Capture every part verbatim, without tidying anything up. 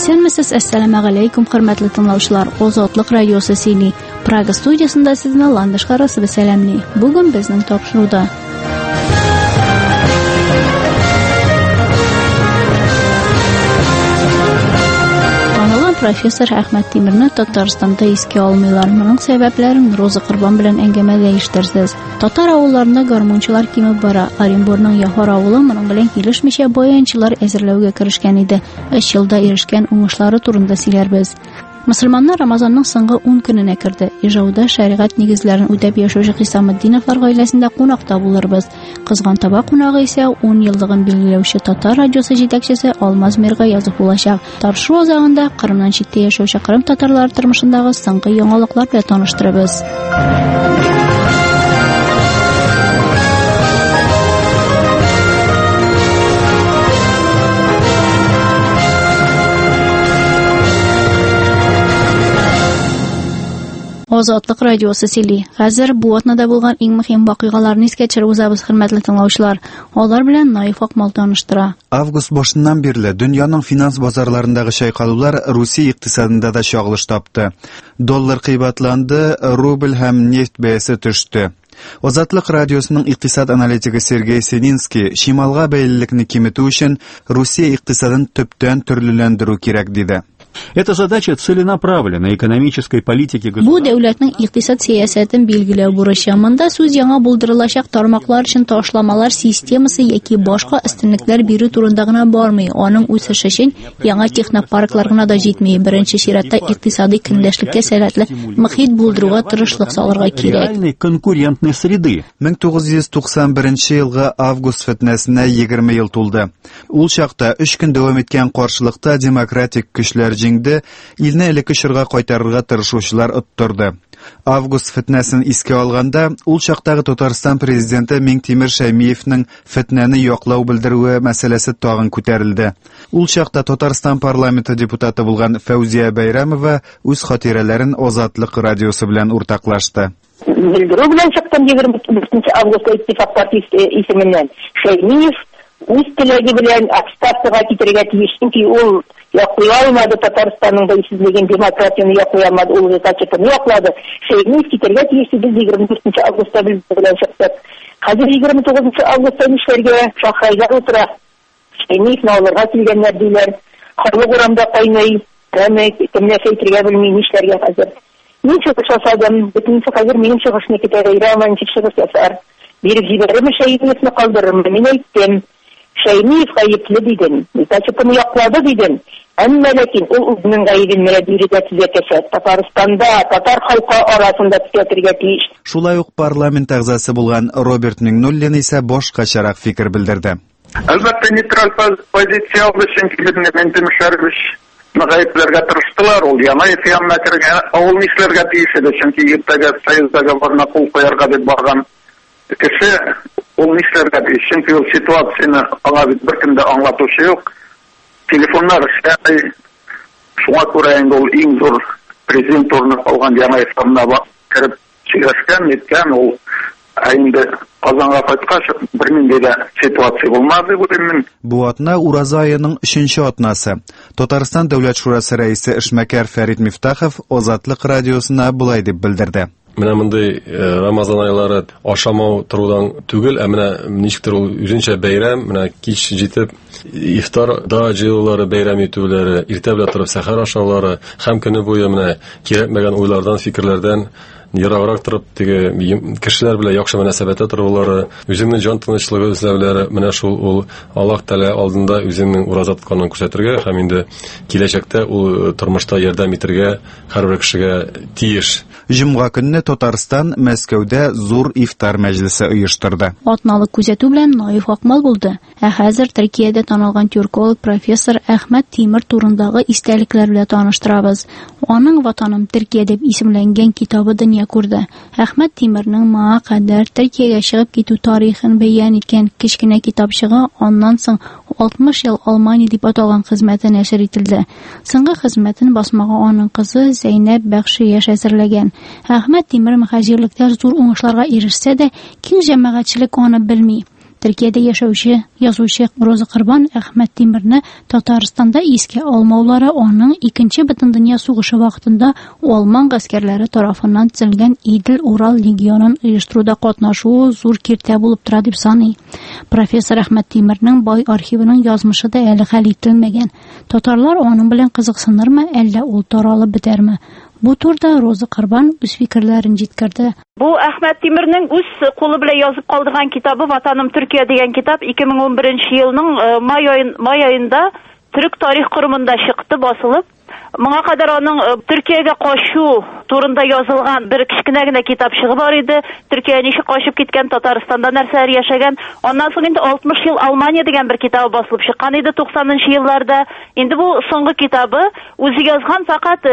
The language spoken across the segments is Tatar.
Исәнмесез, әссәламу алейкум, хөрмәтле тыңлаучылар. Озатлык радиосы сөйли. Прага студиясында сезне Ландыш Карасы сәламли. Бүген безнең тапшыруда профессор Әхмәт Тимерне Татарстанда искә алмыйлар. Моның сәбәпләрен Роза Корбан белән әңгәмәдә ишеттерсез. Татар авылларында гармунчылар кимеп бара. Оренбургның Яхар авылы моның белән килешмичә баянчылар әзерләүгә керешкән иде. Өч елда ирешкән уңышлары турында сөйләрбез. Мөселманнар Рамазанның соңгы ун көненә керде. Ижауда шәригать нигезләрен үтәп яшәүче Хисаметдиновлар гаиләсендә кунакта булырбыз. Кызган таба кунагы исә ун еллыгын билгеләүче Татар радиосы җитәкчесе Алмаз Мирга язып булачак. Таршу азагында Кырымнан читтә яшәүче Кырым татарлары тормышындагы соңгы яңалыклар белән таныштырабыз. Азатлык радиосы сөйли. Хәзер бу атнада булган иң мөһим вакыйгаларны искә төшереп узабыз, хөрмәтле тыңлаучылар. Алар белән Наиф Акмал таныштыра. Август башыннан бирле дөньяның финанс базарларындагы чайкалулар Русия икътисадында да чагылыш тапты. Доллар кыйбатланды, рубль һәм нефть бәясе төште. Азатлык радиосының икътисад аналитигы Сергей Сенинский шималга бәйлелекне киметү өчен Русия икътисадын төптән төрлеләндерү кирәк диде. Это задача целенаправленной экономической политики государства. Бу дәүләтнең икътисад сәясәтен билгеләү бурычы. Монда сүз яңа булдырылачак тармаклар өчен ташламалар системасы яки башка өстенлекләр бирү турында гына бармый. Аның үсеше өчен яңа технопарклар гына да җитми. Беренче чиратта икътисади көндәшлеккә сәләтле мөхит булдыруга тырышлык салырга кирәк. Конкурентной среды. мең тугыз йөз туксан беренче елгы август фетнәсенә егерме ел тулды. Ул чакта өч көн дәвам иткән каршылыкта демократик көчләр җиңде, илне элекке чорга кайтарырга тырышучылар оттырды. Август фетнәсен искә алганда, ул чактагы Татарстан президенты Миңтимер Шәймиевнең фетнәне яклау белдерүе мәсьәләсе тагын күтәрелде. Ул чакта Татарстан парламенты депутаты булган Фәүзия Бәйрәмова үз хатирәләрен Азатлык радиосы белән уртаклашты. Белдерү белән чыктым егерме дүртенче августта иттифак партиясе исеменнән. Шәймиев үз теләге белән отставкага китәргә тиеш, чөнки ул яклый алмады Татарстанның бәйсезлеген, демократияны яклый алмады, ул зачетын яклады. Шәймиев китәргә тиеш, без егерме дүртенче августта белдерү чыктык. Хәзер егерме тугызынчы августта нишләргә шаһрайлар утыра. Шәймиев алырга килгәннәр диләр. Харлык урамда кайный, һәм кемне әйтергә белми нишләргә хәзер. Мин чыгыш ясадым, бөтенесе хәзер минем чыгышны китәргә ираман чыгыш ясар. Биреп җибәрәм, Шәймиевне калдырырмы? Мин әйттем. Шәймиев гаепле дидем. Зачетын яклады дидем. Әмма ләкин ул үзенең гаебен менә бирегә төзәтәчәк. Татарстанда, татар халкы арасында төзәтергә тиеш. Шулай ук парламент әгъзасы булган Роберт Миңнуллин исә башкачарак фикер белдерде. Әлбәттә нейтраль позиция алды, чөнки Миңтимер Шәймиев гаепләргә тырыштылар. Ул Янаев янына кергән, ул нишләргә тиеш иде, чөнки иртәгә союздагы барна кул куярга дип барган кеше ул нишләргә тиеш, чөнки ул ситуацияны аңа беркем дә аңлатучы юк. Телефоннар эшләмәй, шуңа күрә инде ул иң зур президент урынын алган Янаев янына кереп сөйләшкән, иткән, ул инде Казанга кайткач бернинди дә ситуация булмады бүген. Бу атна Ураза аеның өченче атнасы. Татарстан Дәүләт Шурасы рәисе Эшмәкәр Фәрит Мифтахов Азатлык радиосына булай дип белдерде. Менә мондый Рамазан айлары ашамау торудан түгел, ә менә ничектер ул үзенчә бәйрәм, менә кич җитеп ифтарда җыелулары, бәйрәм итүләре, иртә белән торып сәхәр ашаулары һәм көне буе менә кирәкмәгән уйлардан, фикерләрдән яраграк торып, теге кешеләр белән яхшы мөнәсәбәттә торулары, үзеңнең җан тынычлыгы эзләүләре, менә шул ул Аллаһ Тәгалә алдында үзеңнең ураза тотканын күрсәтергә һәм инде киләчәктә ул тормышта ярдәм итәргә һәрбер кешегә тиеш. Җомга көнне Татарстан Мәскәүдә зур ифтар мәҗлесе оештырды. Атналык күзәтү белән Наиф Акмал булды. Ә хәзер Төркиядә танылган тюрколог профессор Әхмәт Тимер турындагы истәлекләр белән таныштырабыз. Аның Ватаным Төркия дип исемләнгән китабы дөнья күрде. Әхмәт Тимернең моңа кадәр Төркиягә чыгып китү тарихын бәян иткән кечкенә китапчыгы аннан соң алтмыш ел Алмания дип аталган хезмәте нәшер ителде. Соңгы хезмәтен басмага аның кызы Зәйнәп Бәхши яшь әзерләгән. Әхмәт Тимер мөхаҗирлектә зур уңышларга ирешсә дә, киң җәмәгатьчелек аны белми. Төркиядә яшәүче язучы Роза Корбан Әхмәт Тимерне Татарстанда искә алмаулары аның икенче бөтен дөнья сугышы вакытында Алман гаскәрләре тарафыннан төзелгән Идел-Урал легионын оештыруда катнашуы зур киртә булып тора дип саный. Профессор Әхмәт Тимернең бай архивының язмышы да әле хәл ителмәгән. Татарлар аның белән кызыксынырмы, әллә ул таралып бетәрме? Бу турда Роза Корбан үз фикерләрен җиткерде. Бу Әхмәт Тимернең үз кулы белән язып калдырган китабы «Ватаным Төркия» дигән китап ике мең унберенче елның май аенда Төрек тарих корымында чыкты, басылып. Моңа кадәр аның Төркиягә качу турында язылган бер кичкенә генә китапчыгы бар иде. Төркия ничек качып киткән, Татарстанда нәрсәләр яшәгән. Аннан соң инде алтмыш ел Алмания дигән бер китабы басылып чыккан иде туксанынчы елларда. Инде бу соңгы китабы үзе язган, фақат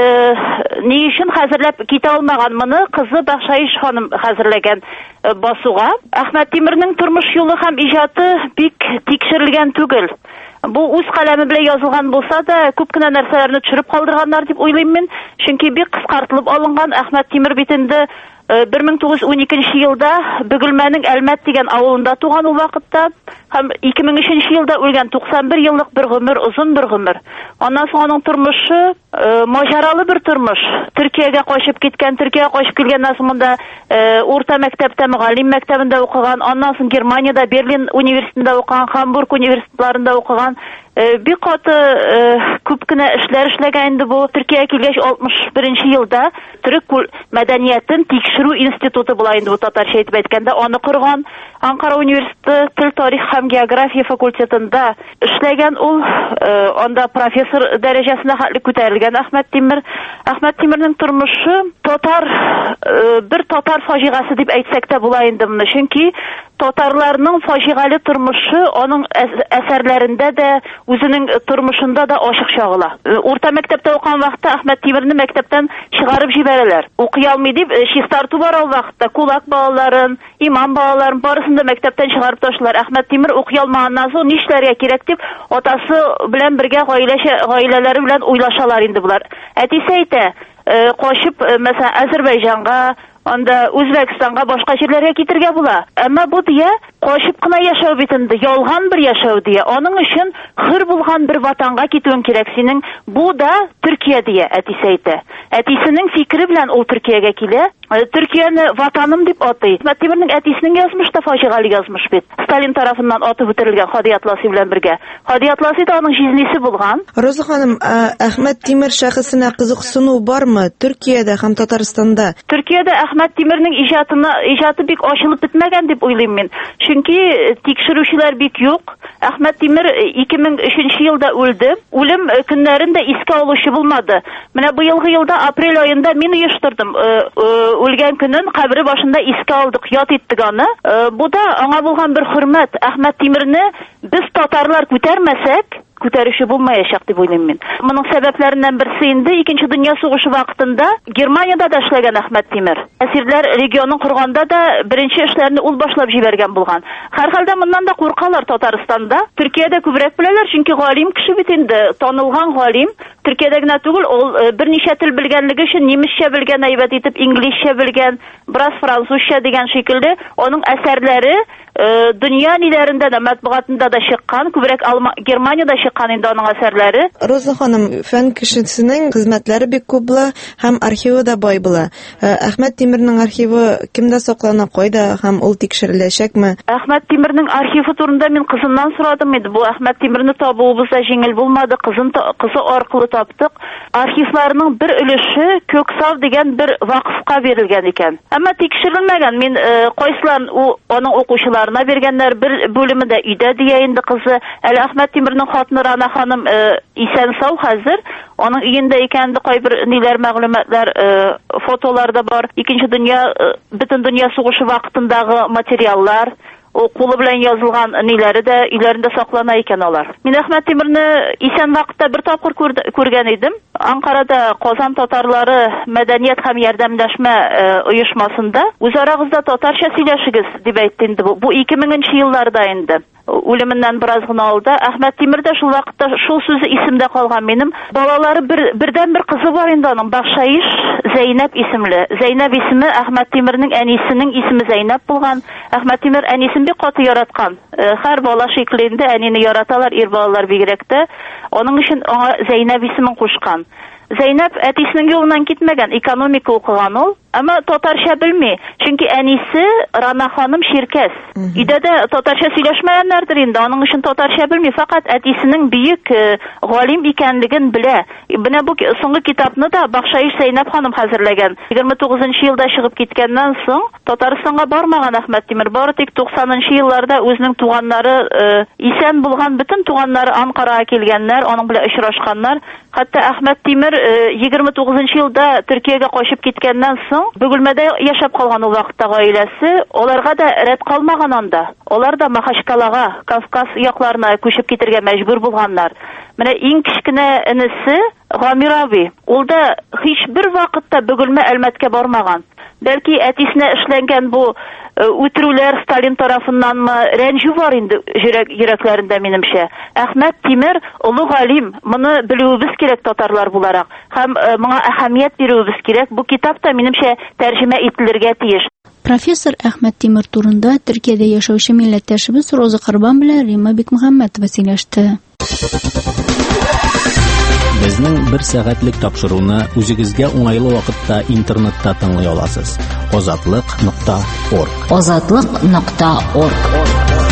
ни өчен хәзерләп китә алмаган, моны кызы Бахшаиш ханым хәзерләгән басуга. Әхмәт Тимернең тормыш юлы һәм иҗаты бик тикшерелгән түгел. Бу үз каләме белән язылган булса да, күп кенә нәрсәләрне төшереп калдырганнар дип уйлыйм мин. Чөнки бик кыскартылып алынган. Әхмәт Тимер бит инде бер мең тугыз йөз уникенче елда Бөгелмәнең Әлмәт дигән авылында туган ул вакытта, һәм ике мең өченче елда үлгән. туксан бер еллык бер гомер, озын бер гомер. Аннан соң аның тормышы маҗаралы бер тормыш. Төркиягә качып киткән, Төркиягә качып килгәннән соң монда урта мәктәптә, мөгаллим мәктәбендә укыган, аннан соң Германиядә, Берлин университетында укыган, Хамбург университетларында укыган. Бик каты күп кенә эшләр эшләгән инде бу. Төркиягә килгәч алтмыш беренче елда Төрек мәдәниятен тикшерү институты була инде бу, татарча әйтеп әйткәндә, аны корган. Анкара университеты тел, тарих һәм география факультетында эшләгән ул. Анда профессор дәрәҗәсенә хәтле күтәрелгән Әхмәт Тимер. Әхмәт Тимернең тормышы татар бер татар фаҗигасы дип әйтсәк тә була инде моны. Чөнки татарларның фаҗигали тормышы аның әсәрләрендә дә, үзенең тормышында да ачык чагыла. Урта мәктәптә укыган вакытта Әхмәт Тимерне мәктәптән чыгарып җибәрәләр. Укый алмый дип, чистарту бар ул вакытта. Кулак балаларын, имам балаларын барысын да мәктәптән чыгарып ташлар. Әхмәт Тимер укый алмаганнан соң нишләргә кирәк дип, атасы белән бергә гаиләчә гаиләләре белән уйлашалар инде булар. Әтисе әйтә, качып, мәсәлән, Азәрбайҗанга, анда Үзбәкстанга, башка җирләргә китергә була. Әмма бу дия качып кына яшәү бит инде, ялган бер яшәү дия. Аның өчен хөр булган бер ватанга китүең кирәк синең. Бу да Төркия дия, әтисе әйтә. Әтисенең фикере белән ул Төркиягә килә. Төркияне ватаным дип атый. Әхмәт Тимернең әтисенең язмыш та фаҗигали язмыш бит. Сталин тарафыннан атып үтерелгән Хади Атласи белән бергә. Хади Атласи да аның җизнисе булган. Роза ханым, Әхмәт Тимер шәхесенә кызыксыну бармы Төркиядә һәм Татарстанда? Төркиядә Әхмәт Тимернең иҗатына иҗаты бик ачылып бетмәгән дип уйлыйм мин. Чөнки тикшерүчеләр бик юк. Әхмәт Тимер ике мең өченче елда үлде. Үлем көннәрен дә искә алучы булмады. Менә бу елгы елда апрель аенда мин оештырдым. Үлгән көнен кабере башында искә алдык, ят иттек аны. Бу да аңа булган бер хөрмәт. Әхмәт Тимерне без татарлар күтәрмәсәк, күтәрүче булмаячак дип уйлыйм мин. Моның сәбәпләреннән берсе инде икенче дөнья сугышы вакытында Германиядә да эшләгән Әхмәт Тимер. Әсирләр регионын курганда да беренче эшләрне ул башлап җибәргән булган. Һәрхәлдә моннан да куркалар Татарстанда. Төркиядә күбрәк беләләр, чөнки галим кеше бит инде, танылган галим. Төркиядә генә түгел, ул берничә тел белгәнлеге өчен немецчә белгән, әйбәт итеп инглизчә белгән, бераз французча дигән шикелле, аның әсәрләре дөнья ниләрендә дә, матбугатында да чыккан, күбрәк Германиядә чыккан инде аның әсәрләре. Роза ханым, фән кешесенең хезмәтләре бик күп була һәм архивы да бай була. Әхмәт Тимернең архивы кемдә саклана, кайда һәм ул тикшереләчәкме? Әхмәт Тимернең архивы турында мин кызымнан сорадым иде. Бу Әхмәт Тимерне табуыбыз да җиңел булмады. Кызын кызы аркылы таптык. Архивларның бер өлеше Көксав дигән бер вакыфка бирелгән икән. Әмма тикшерелмәгән. Мин кайсыларын аның укучыларына биргәннәр, бер бүлеме дә өйдә дия инде кызы. Әле Әхмәт Тимернең хатны Рана ханым исән сау хәзер. Аның өендә икәнде кайбер ниләр мәгълүматлар, фотолар да бар. Икенче дөнья, бөтен дөнья сугышы вакытындагы материаллар, o кулы белән язылган ниләре дә өйләрендә саклана икән алар. Мин Әхмәт Тимерне исән вакытта бер тапкыр күргән идем. Анкарада Казан татарлары мәдәният һәм ярдәмләшмә оешмасында үзарагызда татарча сөйләшегез дип әйтте инде бу. Бу ике меңенче елларда инде. үлеменнән бераз гына алда. Әхмәт Тимер дә шул вакытта шул сүзе исемдә калган. Минем балалары бер бердән бер кызы бар инде аның, Бакшаиш Зәйнәп исемле. Зәйнәп исеме Әхмәт Тимернең әнисенең исеме Зәйнәп булган. Әхмәт Тимер әнисен бик каты яраткан. Һәр бала шикле инде әнине яраталар, ир балалар бигрәк тә. Аның өчен аңа Зәйнәп исемен кушкан. Зәйнәп әтисенең юлыннан китмәгән, экономика укыган ул, әмма татарча белми. Чөнки әнисе Рана ханым Ширкәс. Өйдә дә татарча сөйләшмәгәннәрдер инде, аның өчен татарча белми, фақат әтисенең бөек галим икәнлеген белә. Менә бу соңгы китапны да Бакшаиш Зәйнәп ханым хәзерләгән. егерме тугызынчы елда чыгып киткәннән соң Татарстанга бармаган Әхмәт Тимер, бары тик туксанынчы елларда үзенең туганнары исән булган бөтен туганнары Анкарага килгәннәр, аның белән очрашканнар. Хәтта Әхмәт Тимер егерме тугызынчы елда Төркиягә качып киткәннән соң Бөгелмәдә яшәп калган ул вакытта гаиләсе, аларга да рәт калмаган анда. Алар да Махачкалага, Кавказ якларына күчеп китергә мәҗбүр булганнар. Менә иң кичкенә энесе Гамир аби, ул да һичбер вакытта Бөгелмә Әлмәткә бармаган. Бәлки әтисенә эшләнгән бу үтерүләр Сталин тарафыннанмы рәнҗү бар инде йөрәкләрендә минемчә. Әхмәт Тимер улы галим, моны белүебез кирәк татарлар буларак. Һәм моңа әһәмият бирүебез кирәк. Бу китап та минемчә тәрҗемә ителергә тиеш. Профессор Әхмәт Тимер турында Төркиядә яшәүче милләттәшебез Роза Корбан белән Рима Бикмөхәммәтова сөйләште. Безнең бер сәгатьлек тапшыруны үзегезгә уңайлы вакытта интернетта тыңлый аласыз. озатлык нокта орг. озатлык нокта орг.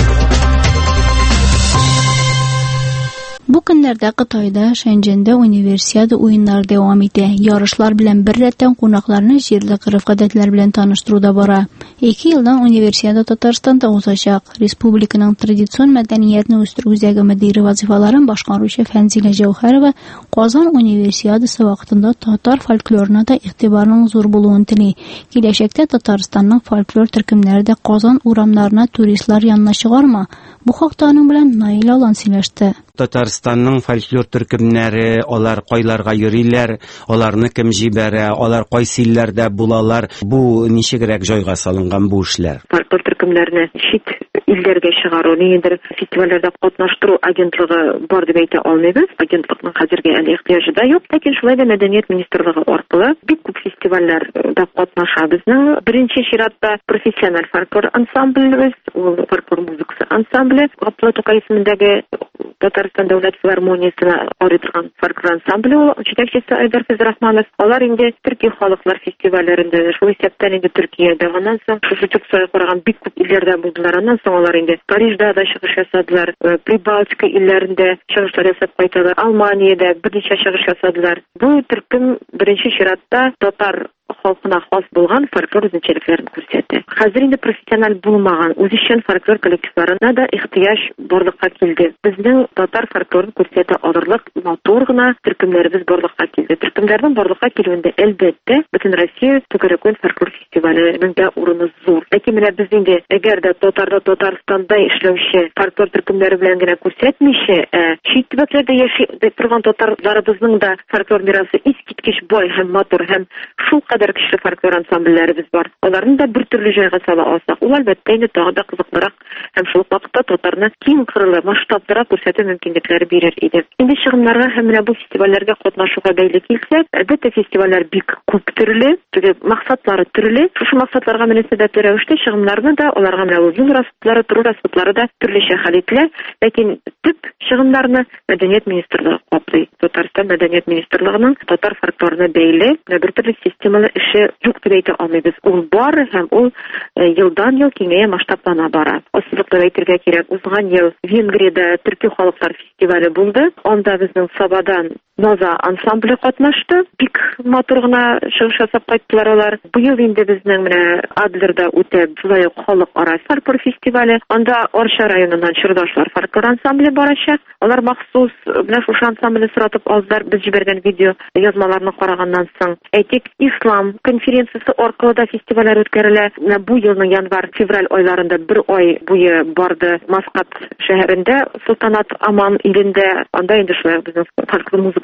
Бу көннәрдә Кытайда Шэньчжэндә универсиада уеннары дәвам итә. Ярышлар белән бер рәттән кунакларны җирле гореф-гадәтләр белән таныштыру да бара. Ике елдан универсиада Татарстанда узачак. Республиканың традицион мәдәниятне үстерү үзәге мөдире вазифаларын башкаручы Фәнзилә Җәүһәрова Казан универсиадасы вакытында татар фольклорына да игътибарның зур булуын тели. Киләчәктә Татарстанның фольклор төркемнәре дә Казан урамнарына туристлар янына чыгарма. Бу хакта аның белән Наил Алан сөйләште. Татарстанның фольклор төркемнәре, алар кайларга йөриләр, аларны кем җибәрә, алар кайсы илләрдә булалар, бу ничегрәк җайга салынган бу эшләр. Фольклор төркемнәрне чит илләргә чыгару, ниндидер фестивальләрдә катнаштыру агентлыгы бар дип әйтә алмыйбыз. Агентлыкның хәзергә әле ихтыяҗы да юк, ләкин шулай да Мәдәният министрлыгы аркылы бик күп фестивальләрдә катнаша. Безнең беренче чиратта профессиональ фольклор ансамблебез, ул фольклор музыкасы ансамбле, Гапла Тукай исемендәге Татарстан дәүләт филармониясенә карый торган фольклор ансамбле, ул җитәкчесе Айдар Фәзрахманов. Алар инде Төркия халыклар фестивальләрендә, шул исәптән инде Төркиядә, аннан соң Шуфичук сайы караган бик күп илләрдә булдылар. Аннан соң алар инде Парижда да чыгыш ясадылар, Прибалтика илләрендә чыгышлар ясап кайталар, Алманиядә берничә чыгыш ясадылар. Бу төркем беренче чиратта татар халкына хас булган фольклор үзенчәлекләрен күрсәтә. Хәзер инде профессиональ булмаган үзешчән фольклор коллективларына да ихтыяҗ барлыкка килде. Безнең татар фольклорын күрсәтә алырлык матур гына төркемнәребез барлыкка килде. Төркемнәрнең барлыкка килүендә әлбәттә бөтен Россия Түгәрәкөн фольклор фестивале дә урыны зур. Ләкин менә без инде әгәр дә татарда Татарстанда эшләүче фольклор төркемнәре белән генә күрсәтмичә, чит төбәкләрдә яши торган татарларыбызның да фольклор мирасы искиткеч бай һәм матур һәм шул кадәр көчле фольклор ансамбльләребез бар. Аларны да бер төрле җайга сала алсак, ул әлбәттә инде тагы да кызыклырак һәм шул вакытта татарны киң кырлы, масштаблырак күрсәтү мөмкинлекләре бирер иде. Инде чыгымнарга һәм менә бу фестивальләргә катнашуга бәйле килсәк, әлбәттә фестивальләр бик күп төрле, теге максатлары төрле. Шушы максатларга мөнәсәбәтле рәвештә чыгымнарны да аларга менә ул расходлары, туры расходлары да төрлечә хәл ителә, ләкин төп чыгымнарны Мәдәният министрлыгы каплый. Татарстан Мәдәният министрлыгының татар фольклорына бәйле бер төрле системалы эше юк дип әйтә алмыйбыз. Ул бар һәм ул елдан-ел киңәя масштаблана бара. Аслыклы әйтергә кирәк, узган ел Венгриядә төрки халыклар фестивале булды. Анда безнең Сабадан Ноза ансамбле катнашты. Бик матур гына чыгыш ясап кайттылар алар. Быел инде безнең менә Адлерда үтә шулай ук халыкара фольклор фестивале. Анда Арча районыннан Чырдашлар фольклор ансамбле барачак. Алар махсус менә шушы ансамбле соратып алдылар. Без җибәргән видео язмаларны караганнан соң. Әйтик, Ислам конференциясе аркылы да фестивальләр үткәрелә. Бу елның январь-февраль айларында бер ай буе барды Маскат шәһәрендә, Султанат Аман илендә. Анда инде шулай безнең фольклор музыка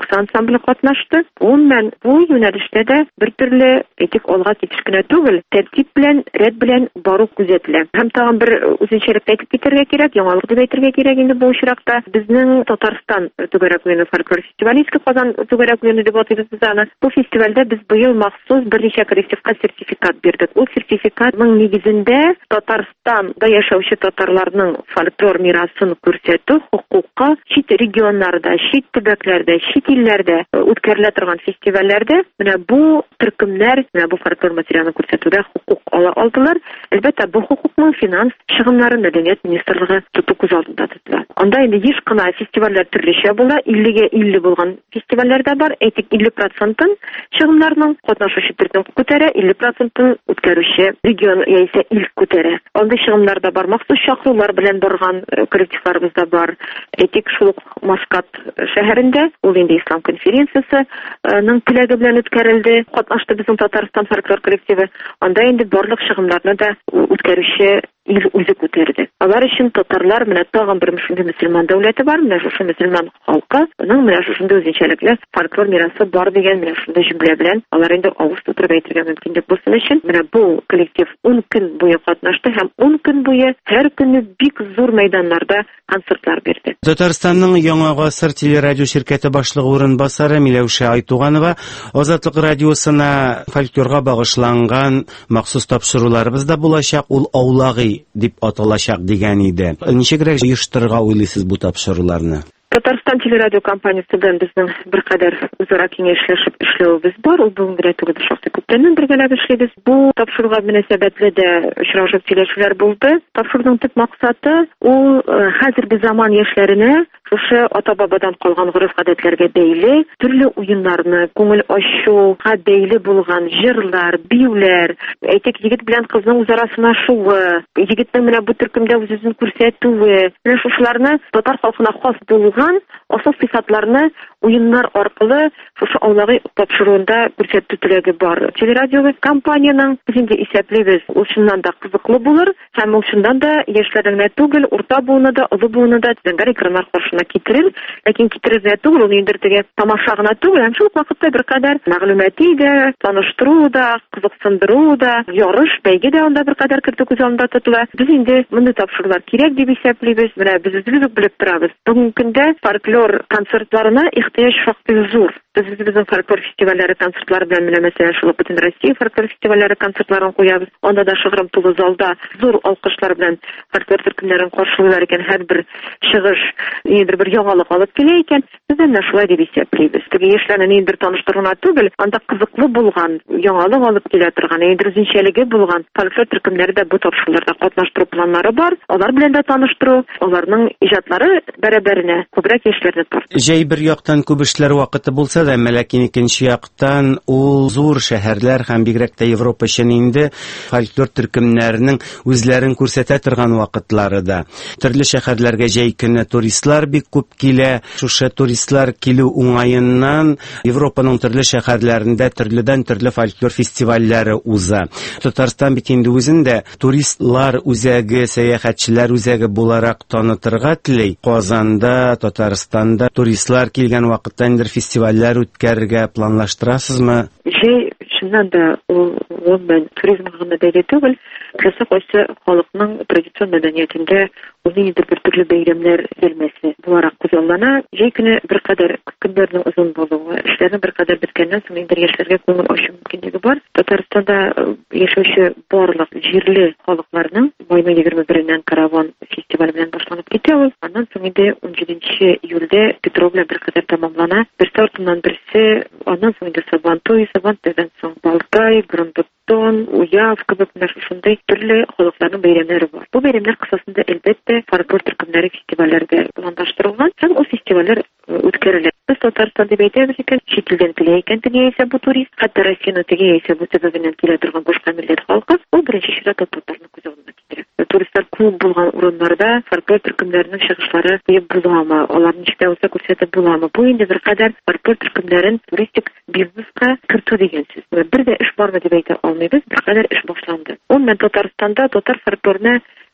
Кысы ансамбле катнашты. Umuman bu юнәлештә дә бертөрле этик алга китеш кенә түгел, тәртип белән, рәт белән бару күзәтелә. Һәм тагын бер үзенчәлекле әйтеп китәргә кирәк, яңалык дип әйтергә кирәк инде бу очракта. Безнең Татарстан түгәрәк уены фольклор фестивале, Иске Казан түгәрәк уены дип атыйбыз аны. Бу фестивальдә без быел махсус берничә коллективка сертификат бирдек. Ул сертификатның нигезендә Татарстанда яшәүче татарларның фольклор мирасын күрсәтү хукукы чит регионнарда, чит төбәкләрдә, чит илләрдә үткәрелә торган фестивальләрдә менә бу төркемнәр, менә бу фольклор материалын күрсәтүдә хукук ала алдылар. Әлбәттә, бу хукукның финанс чыгымнарын Мәдәният министрлыгы тоту күз алдында тота. Анда инде еш кына фестивальләр төрлечә була, иллегә илле булган фестивальләр дә бар. Әйтик, илле процентын чыгымнарның катнашучы төркем күтәрә, илле процентын үткәрүче регион яисә ил күтәрә. Анда чыгымнар да бар, махсус чакырулар белән барган коллективларыбыз да бар. Әйтик, шул Маскат шәһәрендә ул инде ислам конференциясе ның теләге белән үткәрелде. Катнашты безнең Татарстан фольклор коллективы. Анда инде барлык чыгымнарны да үткәрүче ил үзе күтәрде. Алар өчен татарлар менә тагын бер шундый мөселман дәүләте бар, менә шушы мөселман халкы, аның менә шушында үзенчәлекле фольклор мирасы бар дигән менә шундый җөмлә белән алар инде авыз тутырып әйтергә мөмкин дип булсын өчен менә бу коллектив ун көн буе катнашты һәм ун көн буе һәр көнне бик зур мәйданнарда концертлар бирде. Татарстанның Яңа гасыр телерадио şirkәте башлыгы урынбасары Миләүшә Айтуганова Азатлык радиосына фольклорга багышланган махсус тапшыруларыбыз да булачак, ул аулагы дип аталачак дигән иде. Ничегрәк оештырырга уйлыйсыз бу тапшыруларны? Татарстан телерадио компаниясе белән безнең беркадәр үзара киңәшләшеп эшләүебез бар. Ул бүгенгә түгел, шактый күптәннән бергәләп эшлибез. Бу тапшыруга мөнәсәбәтле дә очрашып сөйләшүләр булды. Тапшыруның төп максаты ул хәзерге заман яшьләренә шушы ата-бабадан калган гореф-гадәтләргә бәйле төрле уеннарны, күңел ачуга бәйле булган җырлар, биюләр, әйтик, егет белән кызның үзара сынашуы, егетнең менә бу төркемдә үзен күрсәтүе, менә шушыларны татар халкына хас булган асыл сыйфатларны уеннар аркылы шушы аулагы тапшыруында күрсәтү теләге бар. Телерадио компанияның үзендә исәплебез, ул шуннан да кызыклы булыр һәм ул шуннан да яшьләргә түгел, урта буыны да, олы буыны да зәңгәр экраннар каршына китерер, ләкин китерергә түгел, ул инде теге тамаша гына түгел, һәм шул вакытта беркадәр мәгълүмати да, таныштыру да, кызыксындыру да, ярыш, бәйге дә анда беркадәр кертү күз алдында тотыла. Без инде мондый тапшырулар кирәк дип исәплибез. Менә без үзебез үк белеп торабыз. Бүгенге көндә фольклор концертларына ихтыяҗ шактый зур. Без безнең фольклор фестивальләре концертлары белән менә мәсәлән шул бөтен Россия фольклор фестивальләре концертларын куябыз. Анда да шыгрым тулы залда зур алкышлар белән фольклор төркемнәрен каршылыйлар икән, һәр бер чыгыш инде бер яңалык алып килә икән. Без әнә шулай дип исәплибез. Теге яшьләрне инде таныштыруна түгел, анда кызыклы булган, яңалык алып килә торган, инде үзенчәлеге булган фольклор төркемнәре дә бу тапшыруларда катнаштыру планнары бар. Алар белән дә таныштыру, аларның иҗатлары бәрабәренә күбрәк яшьләрне тарту. Җәй бер яктан күп эшләр вакыты булса да, ләкин икенче яктан ул зур шәһәрләр һәм бигрәк тә Европа өчен инде фольклор төркемнәренең үзләрен күрсәтә торган вакытлары да. Төрле шәһәрләргә җәй көне туристлар бик күп килә. Шушы туристлар килү уңаеннан Европаның төрле шәһәрләрендә төрледән төрле фольклор фестивальләре уза. Татарстан бит инде үзендә туристлар үзәге, сәяхәтчеләр үзәге буларак танытырга тели. Казанда, Татарстанда туристлар килгән вакытта инде фестивальләр үткәрергә планлаштырасызмы? Җәй чыннан да ул гомумән туризмга гына бәйле түгел, кайсы кайсы халыкның традицион мәдәниятендә ул инде бер төрле бәйрәмнәр элмәсе буларак күзаллана. Җәй көне беркадәр көннәрнең озын булуы, эшләрнең беркадәр беткәннән соң инде яшьләргә күңел ачу мөмкинлеге бар. Татарстанда яшәүче барлык җирле халыкларның майның егерме береннән караван фестивале белән башланып китә ул. Аннан соң инде ун җиденче июльдә Петров белән беркадәр тәмамлана. Берсе артыннан берсе, аннан соң инде Сабантуй, Сабантуйдан соң Балтай, Грандоттон, Уяв кебек шундай төрле халыкларның бәйрәмнәре бар. Бу бәйрәмнәр кысасында әлбәттә фольклор төркемнәре фестивальләрдә планлаштырылган һәм ул фестивальләр үткәрелә. Без Татарстан дип әйтәбез икән, чит илдән килә икән теге яисә бу турист, хәтта Россиянең теге яисә бу сәбәбеннән килә торган башка милләт халкы, ул беренче чиратта татарны күз алдына китерә. Туристлар күп булган урыннарда фольклор төркемнәренең чыгышлары куеп буламы, аларны ничек булса күрсәтеп буламы? Бу инде беркадәр фольклор төркемнәрен туристик бизнеска кертү дигән сүз. Бер дә эш бармы дип әйтә алмыйбыз, беркадәр эш башланды. Ул мен Татарстанда татар фольклорны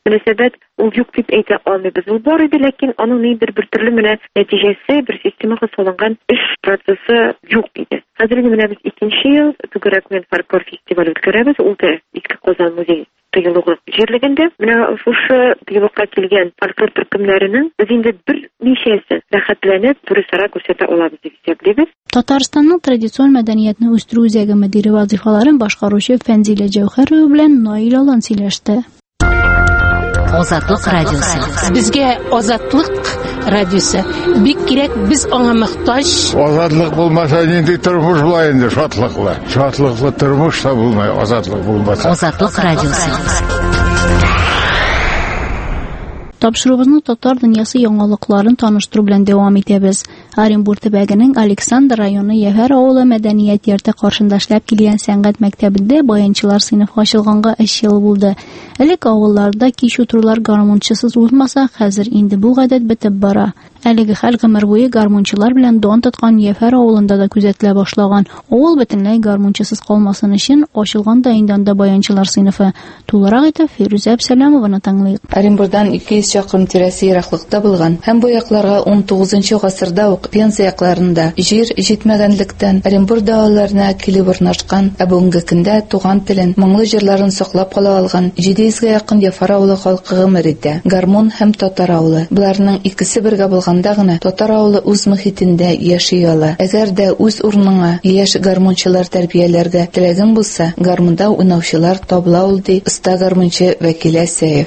мөнәсәбәт ул юк дип әйтә алмыйбыз. Ул бар иде, ләкин аның ниндидер бер төрле менә нәтиҗәсе, бер системага салынган эш процессы юк иде. Хәзер менә без икенче ел түгәрәк мен фольклор фестивале үткәрәбез. Ул да Иске Казан музей тыелыгы җирлегендә. Менә шушы тыелыгка килгән фольклор төркемнәренең без инде бер ничәсе рәхәтләнеп турысара күрсәтә алабыз дип исәплибез. Татарстанның традицион мәдәниятне үстерү үзәге мөдире вазифаларын башкаручы Фәнзилә Җәүһәрова белән Наил Алан сөйләште. Азатлык радиосы. Безгә Азатлык радиосы бик кирәк, без аңа мохтаҗ. Азатлык булмаса нинди тормыш була инде, шатлыклы. Шатлыклы тормыш та булмай, азатлык булмаса. Азатлык радиосы. Тапшыруыбызны татар дөньясы яңалыкларын таныштыру белән дәвам итәбез. Оренбур төбәгенең Александр районы Яфар авылы мәдәният йорты каршында эшләп килгән сәнгать мәктәбендә баянчылар сыйныфы ачылганга өч ел булды. Элек авылларда кич утырулар гармунчысыз узмаса, хәзер инде бу гадәт бетеп бара. Әлеге хәл гомер буе гармунчылар белән дан тоткан Яфар авылында да күзәтелә башлаган. Авыл бөтенләй гармунчысыз калмасын өчен ачылган да инде анда баянчылар сыйныфы. Тулырак итеп Фирүзә Әбсәләмованы тыңлыйк. Оренбурдан ике йөз чакрым тирәсе ераклыкта булган һәм бу якларга он тугызынчы гасырда ук Пенза якларында җир җитмәгәнлектән Оренбур дәваларына килеп урнашкан, ә бүгенге көндә туган телен, моңлы җырларын саклап кала алган җиде йөзгә якын Яфар авылы халкы гомер итә. Гармун һәм татар авылы. Буларның икесе бергә булганда гына татар авылы үз мөхитендә яши ала. Әгәр дә үз урыныңа яшь гармунчылар тәрбияләргә теләгең булса, гармунда уйнаучылар табыла ул ди оста гармунчы Вәкилә Сәев.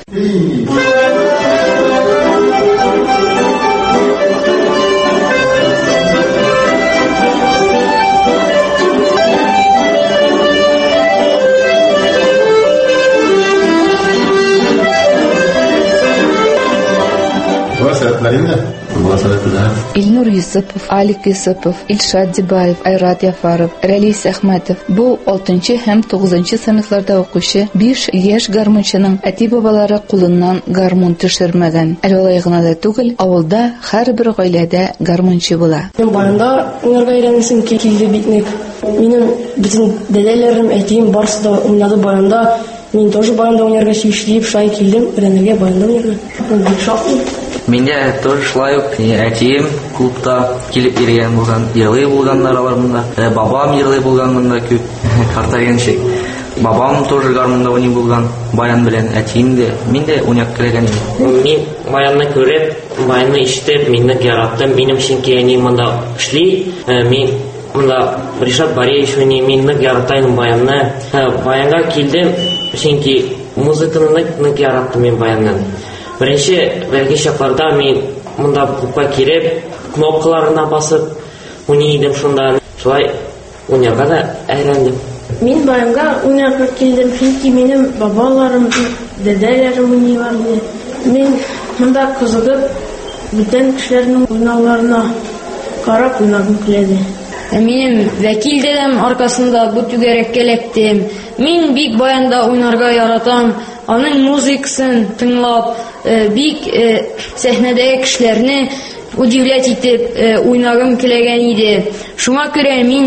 Илнур Юсупов, Алик Юсупов, Илшат Дибаев, Айрат Яфаров, Рәлис Әхмәтов. Бу алтынчы һәм тугызынчы сыйныфларда укучы биш яшь гармунчының әти-бабалары кулыннан гармун төшермәгән. Әле гына да түгел, авылда һәрбер гаиләдә гармунчы була. Баянда уйнарга өйрәнәсем килде битник. Минем бүтән дәдәләрем, әтием барысы да уйнады баянда. Мин тоже баянда уйнарга сөйләп шулай килдем, өйрәнергә баянда уйнарга. Бик шатлык. Менде тоже шулай ук әтием клубта килеп йөргән булган, йырлый булганнар алар монда. Бабам йырлый булган монда күп картайганчы. Бабам тоже гармунда уйный булган, баян белән әтием дә, мин дә уйнап кергән идем. Мин баянны күреп, баянны ишетеп, мине яраттым. Минем чөнки әни монда эшли. Мин монда Ришат Бареевич уйный, мин нык яратайм баянны. Баянга килдем, чөнки музыканы нык яраттым мин баяннан. Беренче бәлки чакларда мин монда клубка килеп, кнопкаларына басып уйный идем шунда. Шулай уйнарга да өйрәндем. Мин баянга уйнарга килдем, чөнки минем бабаларым, дәдәләрем уйныйлар. Мин монда кызыгып, бүтән кешеләрнең уйнауларына карап уйнагым килде. Минем Вәкил дәдәм аркасында бу түгәрәккә эләктем. Мин бик баянда уйнарга яратам. Аның музыкасын тыңлап, бик сәхнәдәге кешеләрне удивлять итеп уйнагым килгән иде. Шуңа күрә мин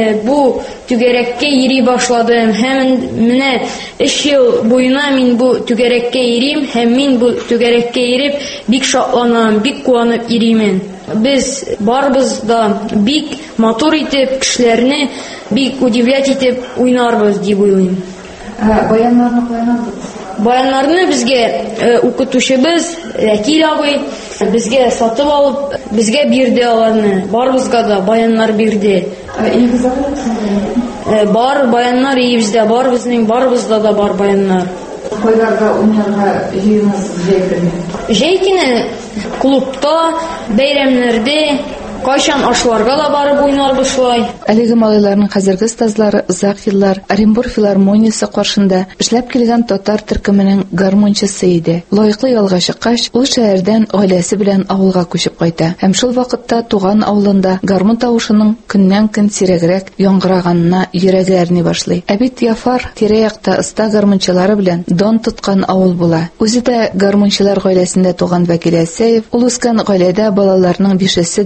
бу түгәрәккә йөри башладым. Һәм менә өч ел буена мин бу түгәрәккә йөрим, һәм мин бу түгәрәккә йөреп бик шатланам, бик куанып йөримен. Без барбыз да бик матур итеп кешеләрне бик удивлять итеп уйнарбыз дип уйлыйм. Баяннарны куянабыз. Баяннарны безгә укытучыбыз Вәкил абый безгә сатып алып, безгә бирде аларны. Барыбызга да баяннар бирде. Бар баяннар иебездә, бар безнең барыбызда да бар баяннар. Кайларга уйнарга җыенасыз җәйкене? Җәйкене клубта, бәйрәмнәрдә, кайчан ашларга да барып уйнарбыз шулай. Әлеге малайларның хәзерге стазлары озак еллар Оренбур филармониясе каршында эшләп килгән татар төркеменең гармунчысы иде. Лаеклы ялга чыккач, ул шәһәрдән гаиләсе белән авылга күчеп кайта. Һәм шул вакытта туган авылында гармун тавышының көннән-көн сирәгрәк яңгыраганына йөрәге әрни башлый. Ә бит Яфар тирә-якта оста гармунчылары белән дан тоткан авыл була. Үзе дә гармунчылар гаиләсендә туган Вәкилә Сәев, ул үскән гаиләдә балаларның бишесе дә гармун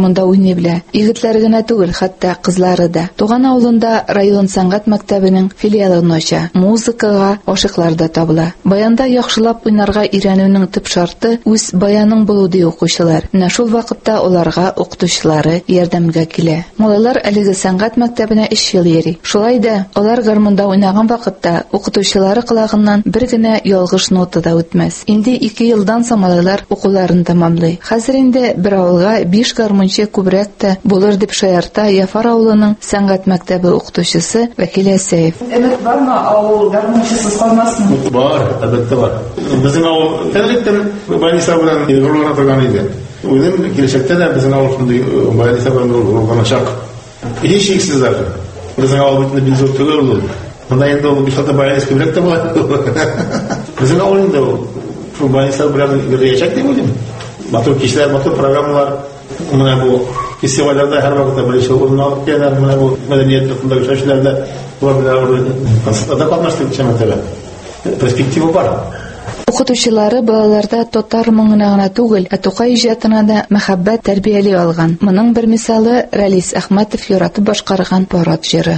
гармунда уйный белә. Егетләре генә түгел, хәтта кызлары да. Туган авылында район сәнгать мәктәбенең филиалын ача. Музыкага ашыклар да табыла. Баянда яхшылап уйнарга өйрәнүнең төп шарты үз баяның булу ди укучылар. Менә шул вакытта аларга укытучылары ярдәмгә килә. Малайлар әлеге сәнгать мәктәбенә өч ел йөри. Шулай да алар гармунда уйнаган вакытта укытучылары кылагыннан бер генә ялгыш нота да үтмәс. Инде ике елдан соң малайлар укуларын тәмамлый. Хәзер инде бер авылга биш гармунчы күбрәк тә булыр дип шаярта Яфар авылының сәнгать мәктәбе укытучысы Вәкил Әсәев. Өмет бармы авыл гармунчысыз калмасмы? Бар, әлбәттә бар. Безнең авыл тәлектән Байниса белән гырлана торган иде. Уйдым киләчәктә дә безнең авыл шундый Байниса белән гырланачак. Һич шиксез дә. Безнең авыл бит бик зур түгел. Монда инде ул биш алты Байнис күбрәк тә була. Безнең авыл инде шул Байниса белән гырлаячак дип уйлыйм. Матур кишләр, матур программалар. Менә бу фестивальләрдә һәр вакытта беренче урынны алып киләләр. Менә бу мәдәният йортындагы эшләрдә булар белән концертта катнаштык чаматыра. Перспектива бар. Укытучылары балаларда татар моңына гына түгел, ә Тукай иҗатына да мәхәббәт тәрбияли алган. Моның бер мисалы Рәлис Әхмәтов яратып башкарган парад җыры.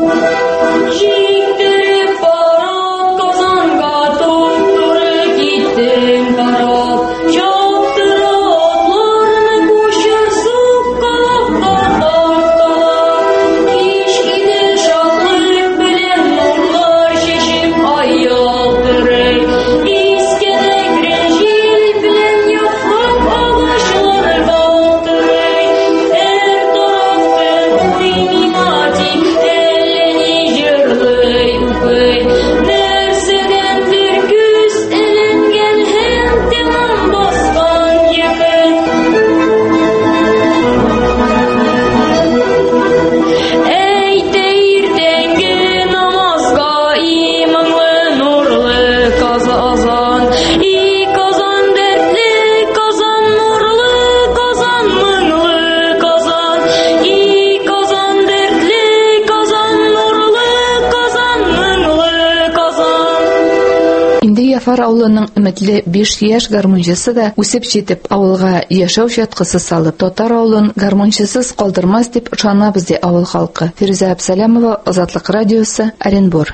Яфар авылының өметле биш яшь гармунчысы да үсеп җитеп авылга яшәү чаткысы салып, татар авылын гармунчысыз калдырмас дип ышанабыз ди авыл халкы. Фирүзә Абсалямова, Азатлык радиосы, Оренбур.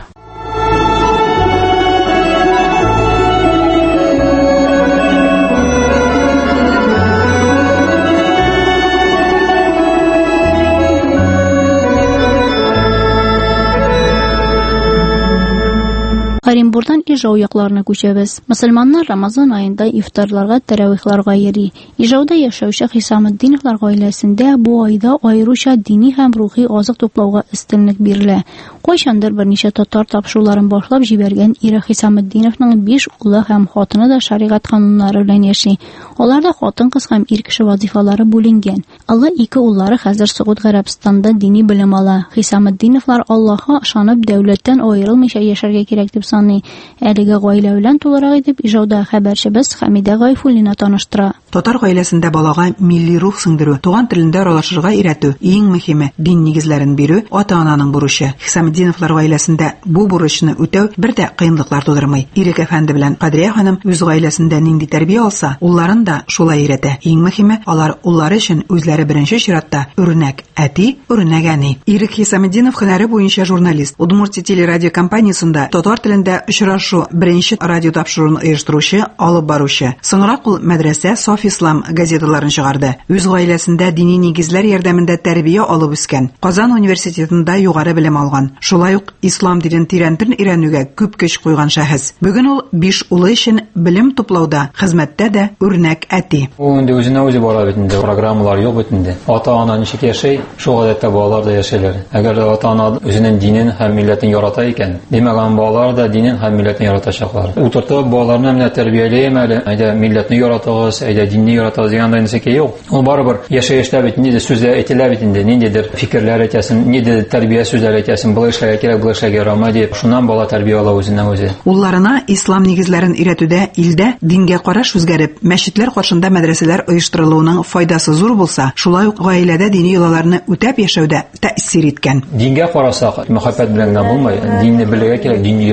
Оренбурдан Ижау якларына күчәбез. Мөселманнар Рамазан аенда ифтарларга, тәравихларга йөри. Ижауда яшәүче Хисаметдиновлар гаиләсендә бу айда аеруча дини һәм рухи азык туплауга өстенлек бирелә. Кайчандыр берничә татар тапшыруларын башлап җибәргән ире Хисаметдиновның биш улы һәм хатыны да шәригать кануннары белән яши. Аларда хатын-кыз һәм ир кеше вазифалары бүленгән. Алла ике уллары хәзер Сауд Гарәбстанда дини белем ала. Хисаметдиновлар Аллаһка ышанып дәүләттән аерылмыйча яшәргә кирәк дип саный. Әлеге гаилә белән тулырак итеп Ижауда хәбәрчебез Хәмидә Гайфуллина таныштыра. Татар гаиләсендә балага милли рух сеңдерү, туган телендә аралашырга өйрәтү, иң мөһиме дин нигезләрен бирү ата-ананың бурычы. Хисаметдиновлар гаиләсендә бу бурычны үтәү бер дә кыенлыклар тудырмый. Ирек әфәнде белән Кадрия ханым үз гаиләсендә нинди тәрбия алса, улларын да шулай өйрәтә. Иң мөһиме алар уллары өчен үзләре беренче чиратта үрнәк әти, үрнәк әни. Ирек Хисаметдинов һөнәре буенча журналист. Удмуртия телерадио компаниясендә татар телендә очрашу беренче радио тапшыруын оештыручы, алып баручы. Соңрак ул мәдрәсә Саф Ислам газеталарын чыгарды. Үз гаиләсендә дини нигезләр ярдәмендә тәрбия алып үскән. Казан университетында югары белем алган. Шулай ук ислам динен тирәнтен өйрәнүгә күп көч куйган шәхес. Бүген ул биш улы өчен белем туплауда, хезмәттә дә үрнәк әти. Ул инде үзенә үзе бара бит инде, программалар юк бит инде. Ата-ана ничек яшәй, шул гадәттә балалар да яшәйләр. Әгәр ата-ана үзенең динен һәм милләтен ярата икән, димәгән балалар да динен һәм милләтен яратачаклар. Утыртып балаларны менә тәрбияләйм әле, әйдә милләтне яратыгыз, әйдә динне яратыгыз дигәндә нисек юк. Ул барыбер яшәештә бит инде сүзләр әйтелә бит инде, ниндидер фикерләр әйтәсен, ниндидер тәрбия сүзләр әйтәсен, булай эшләргә кирәк, булай эшләргә ярамый дип, шуннан бала тәрбия ала үзеннән үзе. Улларына ислам нигезләрен өйрәтүдә илдә дингә караш үзгәреп, мәчетләр каршында мәдрәсәләр оештырылуының файдасы зур булса, шулай ук гаиләдә дини йолаларны үтәп яшәүдә тәэсир иткән. Дингә карасак, мәхәббәт белән генә булмый, динне белергә кирәк, динне өйрәнергә кирәк.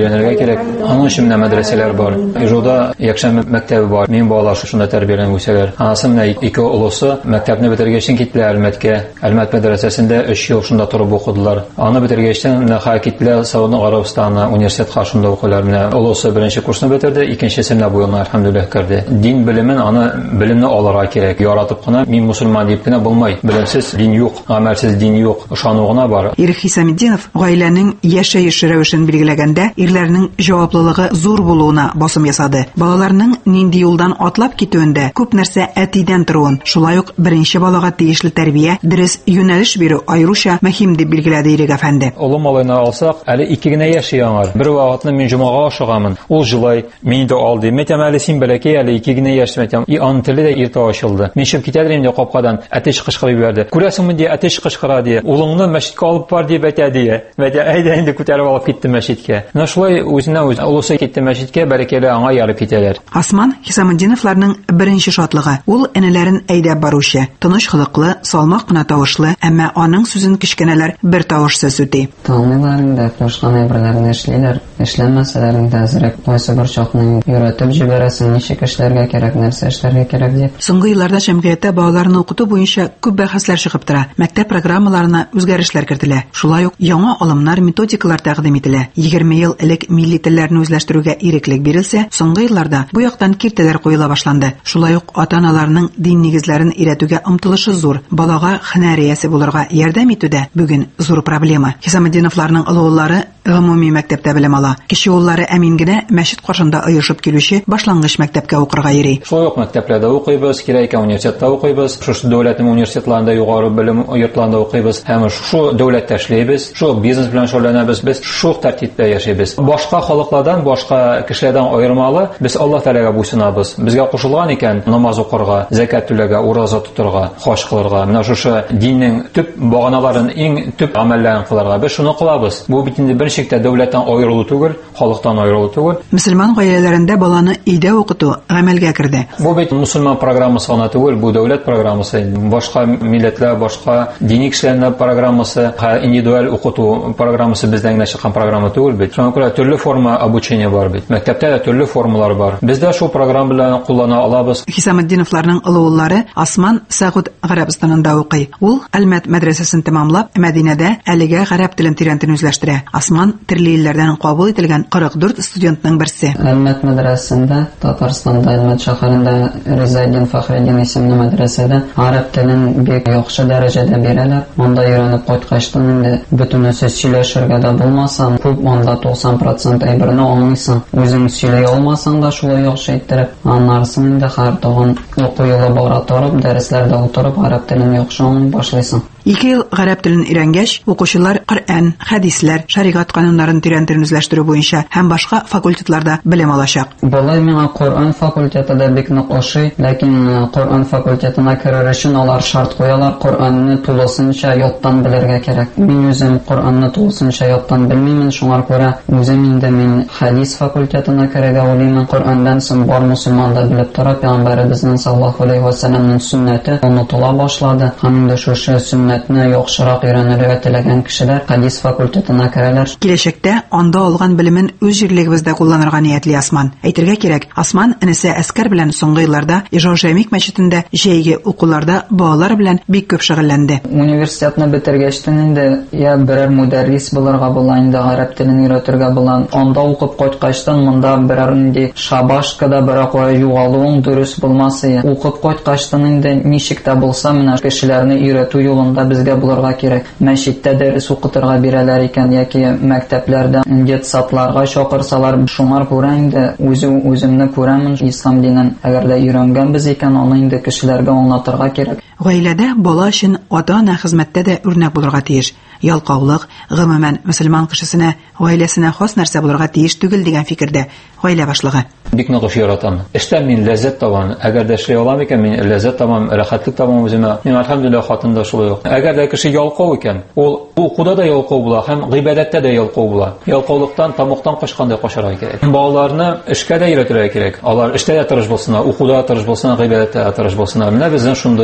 кирәк. Аның өчен менә мәдрәсәләр бар. Ижоуда якшәмбе мәктәбе бар. Мин балалар шунда тәрбияләнеп үсәләр. Анасы менә ике улысы мәктәпне бетергәчтән киттеләр Әлмәткә. Әлмәт мәдрәсәсендә өч ел шунда торып укыдылар. Аны бетергәчтән менә киттеләр Сауд Арабистаны университетка шунда укыйлар. Менә улысы беренче курсны бетерде, икенчесе менә бу елны әлхәмдүлилләх керде. Дин белемен аны белемне алырга кирәк. Яратып кына мин мусульман дип кенә булмай. Белемсез дин юк, гамәлсез дин юк, ышану гына бар. Ирек Хисамиддинов гаиләнең яшәеш рәвешен билгеләгәндә ирләрнең җаваплылыгы зур булуына басым ясады. Балаларның нинди юлдан атлап китүендә күп нәрсә әтидән торуын, шулай ук беренче балага тиешле тәрбия, дөрес юнәлеш бирү аеруча мөһим дип билгеләде Ирек әфәнде. Улы малайны алсак, әле ике генә яши аңар. Бер вакытны мин җомага ашыгамын. Ул җылай, мин дә алды. Мәтәм әле син бәләкәй, әле ике генә яшь мәтәм. И ан теле дә иртә ачылды. Мин чыгып китәдер инде капкадан, әтеш кычкырып җибәрде. Күрәсеңме ди, әтеш кычкыра ди. Улыңны мәчеткә алып бар дип әйтәди. Мәтә әйдә инде күтәреп алып китте мәчеткә. Менә шулай үзенә үз улысы китте мәчеткә, бәрәкәле аңа ярып китәләр. Осман Хисамиддиновларның беренче шатлыгы. Ул энеләрен әйдәп баручы, тыныч хылыклы, салмак кына тавышлы, әмма аның сүзен кичкенәләр бер тавышсыз үти. Танылар инде, ташкан әйберләрне эшлиләр. Эшләмәсәләр инде әзрәк кайсы бер чакны өйрәтеп җибәрәсең, ничек эшләргә кирәк, нәрсә эшләргә кирәк дип. Соңгы елларда җәмгыятьтә балаларны укыту буенча күп бәхәсләр чыгып тора. Мәктәп программаларына үзгәрешләр кертелә. Шулай ук яңа алымнар, методикалар тәкъдим ителә. егерме ел элек милли телләрне үзләштерүгә иреклек бирелсә, соңгы елларда бу яктан киртәләр куела башланды. Шулай ук ата-аналарның дин нигезләрен өйрәтүгә омтылышы зур. Балага һөнәриясе булырга ярдәм итүдә бүген зур проблема. Хисамиддиновларның олылары гомуми мәктәптә белем ала. Кече уллары Әмин генә мәчет каршында оешып килүче башлангыч мәктәпкә укырга йөри. Шулай ук мәктәпләрдә укыйбыз, кирәк университетта укыйбыз, шушы дәүләтнең университетларында югары белем йортларында укыйбыз, һәм шу дәүләттә эшләйбез, шу бизнес белән шөгыльләнәбез, без шу тәртиптә яшәйбез. Башка халыклардан, башка кешеләрдән аермалы, без Аллаһ Тәгаләгә буйсынабыз. Безгә кушылган икән намаз укырга, закат түләргә, ураза тотарга, хаҗ кылырга, менә шушы диннең төп баганаларын, иң төп гамәлләрен кылырга. Без шуны кылабыз. Бу бит инде беренчелектә дәүләттән аерылу түгел, халыктан аерылу түгел. Мөселман гаиләләрендә баланы өйдә укыту гамәлгә керде. Бу бит мусульман программасы гына түгел, бу дәүләт программасы. Башка милләтләр, башка дини кешеләрнең программасы, индивидуаль укыту программасы бездән генә чыккан программа түгел бит. Шуңа күрә төрле форма обучения бар бит. Мәктәптә дә төрле формалар бар. Без дә шу программа белән куллана алабыз. Хисамиддиновларның олы уллары Осман Сауд Арабистанында укый. Ул Әлмәт мәдрәсәсен тәмамлап, Мәдинәдә әлегә гарәп телен тирәнтен үзләштерә. Осман төрле илләрдән кабул ителгән кырык дүрт студентның берсе. Әлмәт мәдрәсәсендә, Татарстанда Әлмәт шәһәрендә Ризаэддин Фахреддин исемле мәдрәсәдә гарәп телен бик яхшы дәрәҗәдә бирәләр. Монда өйрәнеп кайткачтан инде бөтенесе сөйләшергә дә булмасам, күп монда туксан процент әйберне аңлыйсың. Үзең сөйләй алмасаң да шулай яхшы иттереп, аннарсын инде һәр тагын уку елы бара торып, дәресләрдә утырып, гарәп телен яхшы аңлый башлыйсың. Ике ел гарәп телен өйрәнгәч, укучылар Коръән, хәдисләр, шәригать кануннарын тирәнтен үзләштерү буенча һәм башка факультетларда белем алачак. Болай миңа Коръән факультеты да бик нык ошый, ләкин Коръән факультетына керер өчен алар шарт куялар, Коръәнне тулысынча яттан белергә кирәк. Мин үзем Коръәнне тулысынча яттан белмим, шуңар күрә үзем инде мин хәдис факультетына керергә уйлыйм. Коръәндан соң бар мусульман да белеп тора, Пәйгамбәребезнең саллаллаһу алейһи ва салламның сөннәте онытыла башлады. Һәм инде шушы сөннәтне яхшырак өйрәнергә теләгән кешеләр хәдис факультетына керәләр. Киләчәктә анда алган белемен үз җирлегебездә кулланырга ниятли Осман. Әйтергә кирәк, Осман энесе әскәр белән соңгы елларда Ижау Җәмик мәчетендә җәйге укуларда балалар белән бик күп шөгыльләнде. Университетны бетергәчтен инде я берәр мударрис булырга була, инде гарәп телен өйрәтергә була. Анда укып кайткачтан монда берәр инде шабашкада берәр югалуың дөрес булмасы. Укып кайткачтан инде ничек тә булса, менә кешеләрне өйрәтү юлында безгә булырга кирәк. Мәчеттә дәрес укытырга бирәләр икән яки мәктәпләрдә детсатларга чакырсалар, шуңар күрә инде үзе үземне күрәмен ислам динен. Әгәр дә өйрәнгәнбез икән, аны инде кешеләргә аңлатырга кирәк. Гаиләдә бала өчен ата-ана хезмәттә дә үрнәк булырга тиеш. Ялкаулык гомумән мөселман кешесенә, гаиләсенә хас нәрсә булырга тиеш түгел дигән фикердә гаилә башлыгы. Бик нык яратам. Эштән мин ләззәт табам. Әгәр дә эшли алам икән, мин ләззәт табам, рәхәтлек табам үземә. Мин әлхәмдүлилләх хатында шулай ук. Әгәр дә кеше ялкау икән, ул укуда да ялкау була, һәм гыйбадәттә дә ялкау була. Ялкаулыктан тамактан качкандай качарга кирәк. Балаларны эшкә дә өйрәтергә кирәк. Алар эштә дә тырыш булсыннар, укуда тырыш булсыннар, гыйбадәттә дә тырыш булсыннар. Менә безнең шундый фикер.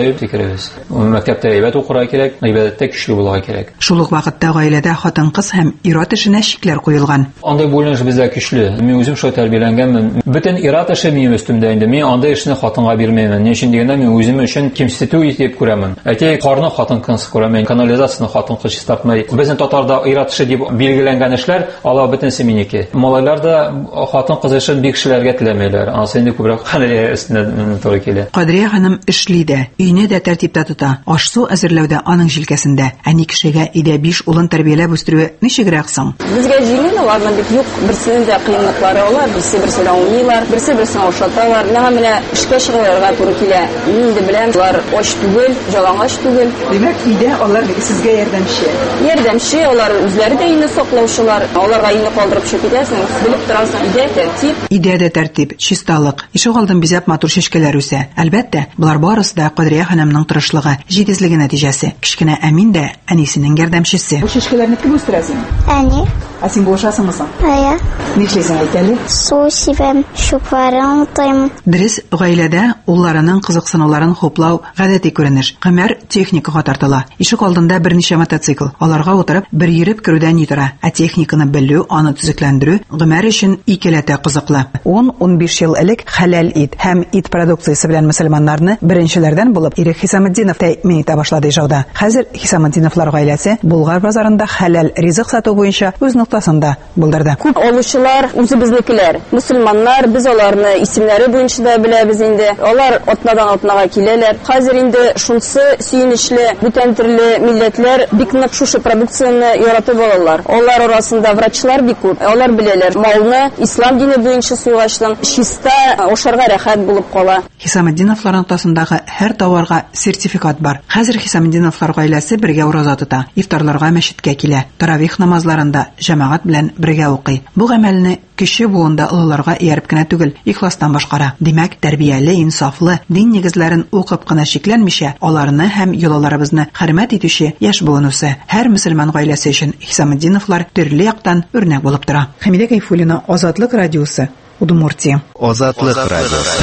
итәбез. Мәктәптә әйбәт укырга кирәк, гыйбадәттә көчле булырга кирәк. Шул ук вакытта гаиләдә хатын-кыз һәм ир-ат эшенә шикләр куелган. Андай бүленеш бездә көчле. Мин үзем шулай тәрбияләнгәнмен. Бөтен ир-ат эше минем өстемдә инде. Мин андай эшне хатынга бирмәймен. Ни өчен дигәндә, мин үзем өчен кимсетү итеп күрәмен. Әйтәйек, карны хатын-кыз күрәмен, канализацияны хатын-кыз чистартмый. Безнең татарда ир-ат эше дип билгеләнгән эшләр, алар бөтенсе минеке. Малайлар да хатын-кыз эшен бик кешеләргә теләмәйләр. Ансы инде күбрәк хәлгә өстенә туры килә. Кадрия ханым эшли дә, өйне дә тәртиптә тота. Аш-су әзерләүдә аның җилкәсендә. Әни кешегә өйдә биш улын тәрбияләп үстерүе ничегрәк соң? Безгә җиңел, аларның бик юк, берсенең дә кыенлыклары алар, берсе берсенә уйныйлар, берсе берсенә ошаталар. Менә менә эшкә чыгарга туры килә. Мин инде беләм, алар ач түгел, жалаңач түгел. Димәк, өйдә алар сезгә ярдәмче. Ярдәмче, алар үзләре дә өйне саклаучылар. Аларга өйне калдырып чыккәсең, белеп торасың, өйдә тәртип. Өйдә дә тәртип, чисталык. Ишек алдын бизәп матур чәчкәләр үсә. Әлбәттә, булар барысы да Кадрия ханымның тырышлыгы, җитезлеге нәтиҗәсе. Кичкенә Әмин дә әнисенең ярдәмчесе. Бу чәчкәләрне кем үстерәсең? Әни. Ә син булышасыңмы соң? Ая. Нишләсең әйтәле? Су сибәм, шукларын утайм. Дөрес, гаиләдә улларының кызыксынуларын хуплау гадәти күренеш. Гомәр техникага тартыла. Ишек алдында берничә мотоцикл. Аларга утырып, бер йөреп керүдән ни тора. Ә техниканы белү, аны төзекләндерү Гомәр өчен икеләтә кызыклы. он-он биш ел элек хәләл ит һәм ит продукциясе белән мөселманнарны беренчеләрдән булып Ирек Хисаметдинов тәэмин итә башлады ижауда. Хәзер Хисаметдиновлар гаиләсе Болгар базарында хәләл ризык сату буенча үз нуктасында булдырды. Күп алучылар үзебезнекеләр. Мөселманнар, без аларны исемнәре буенча да беләбез инде. Алар атнадан атнага киләләр. Хәзер инде шунсы сөенечле бүтән төрле милләтләр бик нык шушы продукцияны яратып алалар. Алар арасында врачлар бик күп. Алар беләләр, малны ислам дине буенча сугачтан чиста ошарга рәхәт булып кала. Хисаметдиновлар нуктасындагы һәр товарга сертификат бар. Хәзер Хисаметдиновлар гаиләсе бергә ураза тота. Ифтарларга мәчеткә килә. Таравих намазларында җәмәгать белән бергә укый. Бу гамәлне кеше буында олыларга ияреп кенә түгел, ихластан башкара. Димәк, тәрбияле, инсафлы, дин нигезләрен укып кына шикләнмичә, аларны һәм йолаларыбызны хөрмәт итүче яшь буынысы. Һәр мөселман гаиләсе өчен Хисаметдиновлар төрле яктан үрнәк булып тора. Хәмидә Кайфуллина, Азатлык радиосы, Удмуртия. Азатлык радиосы.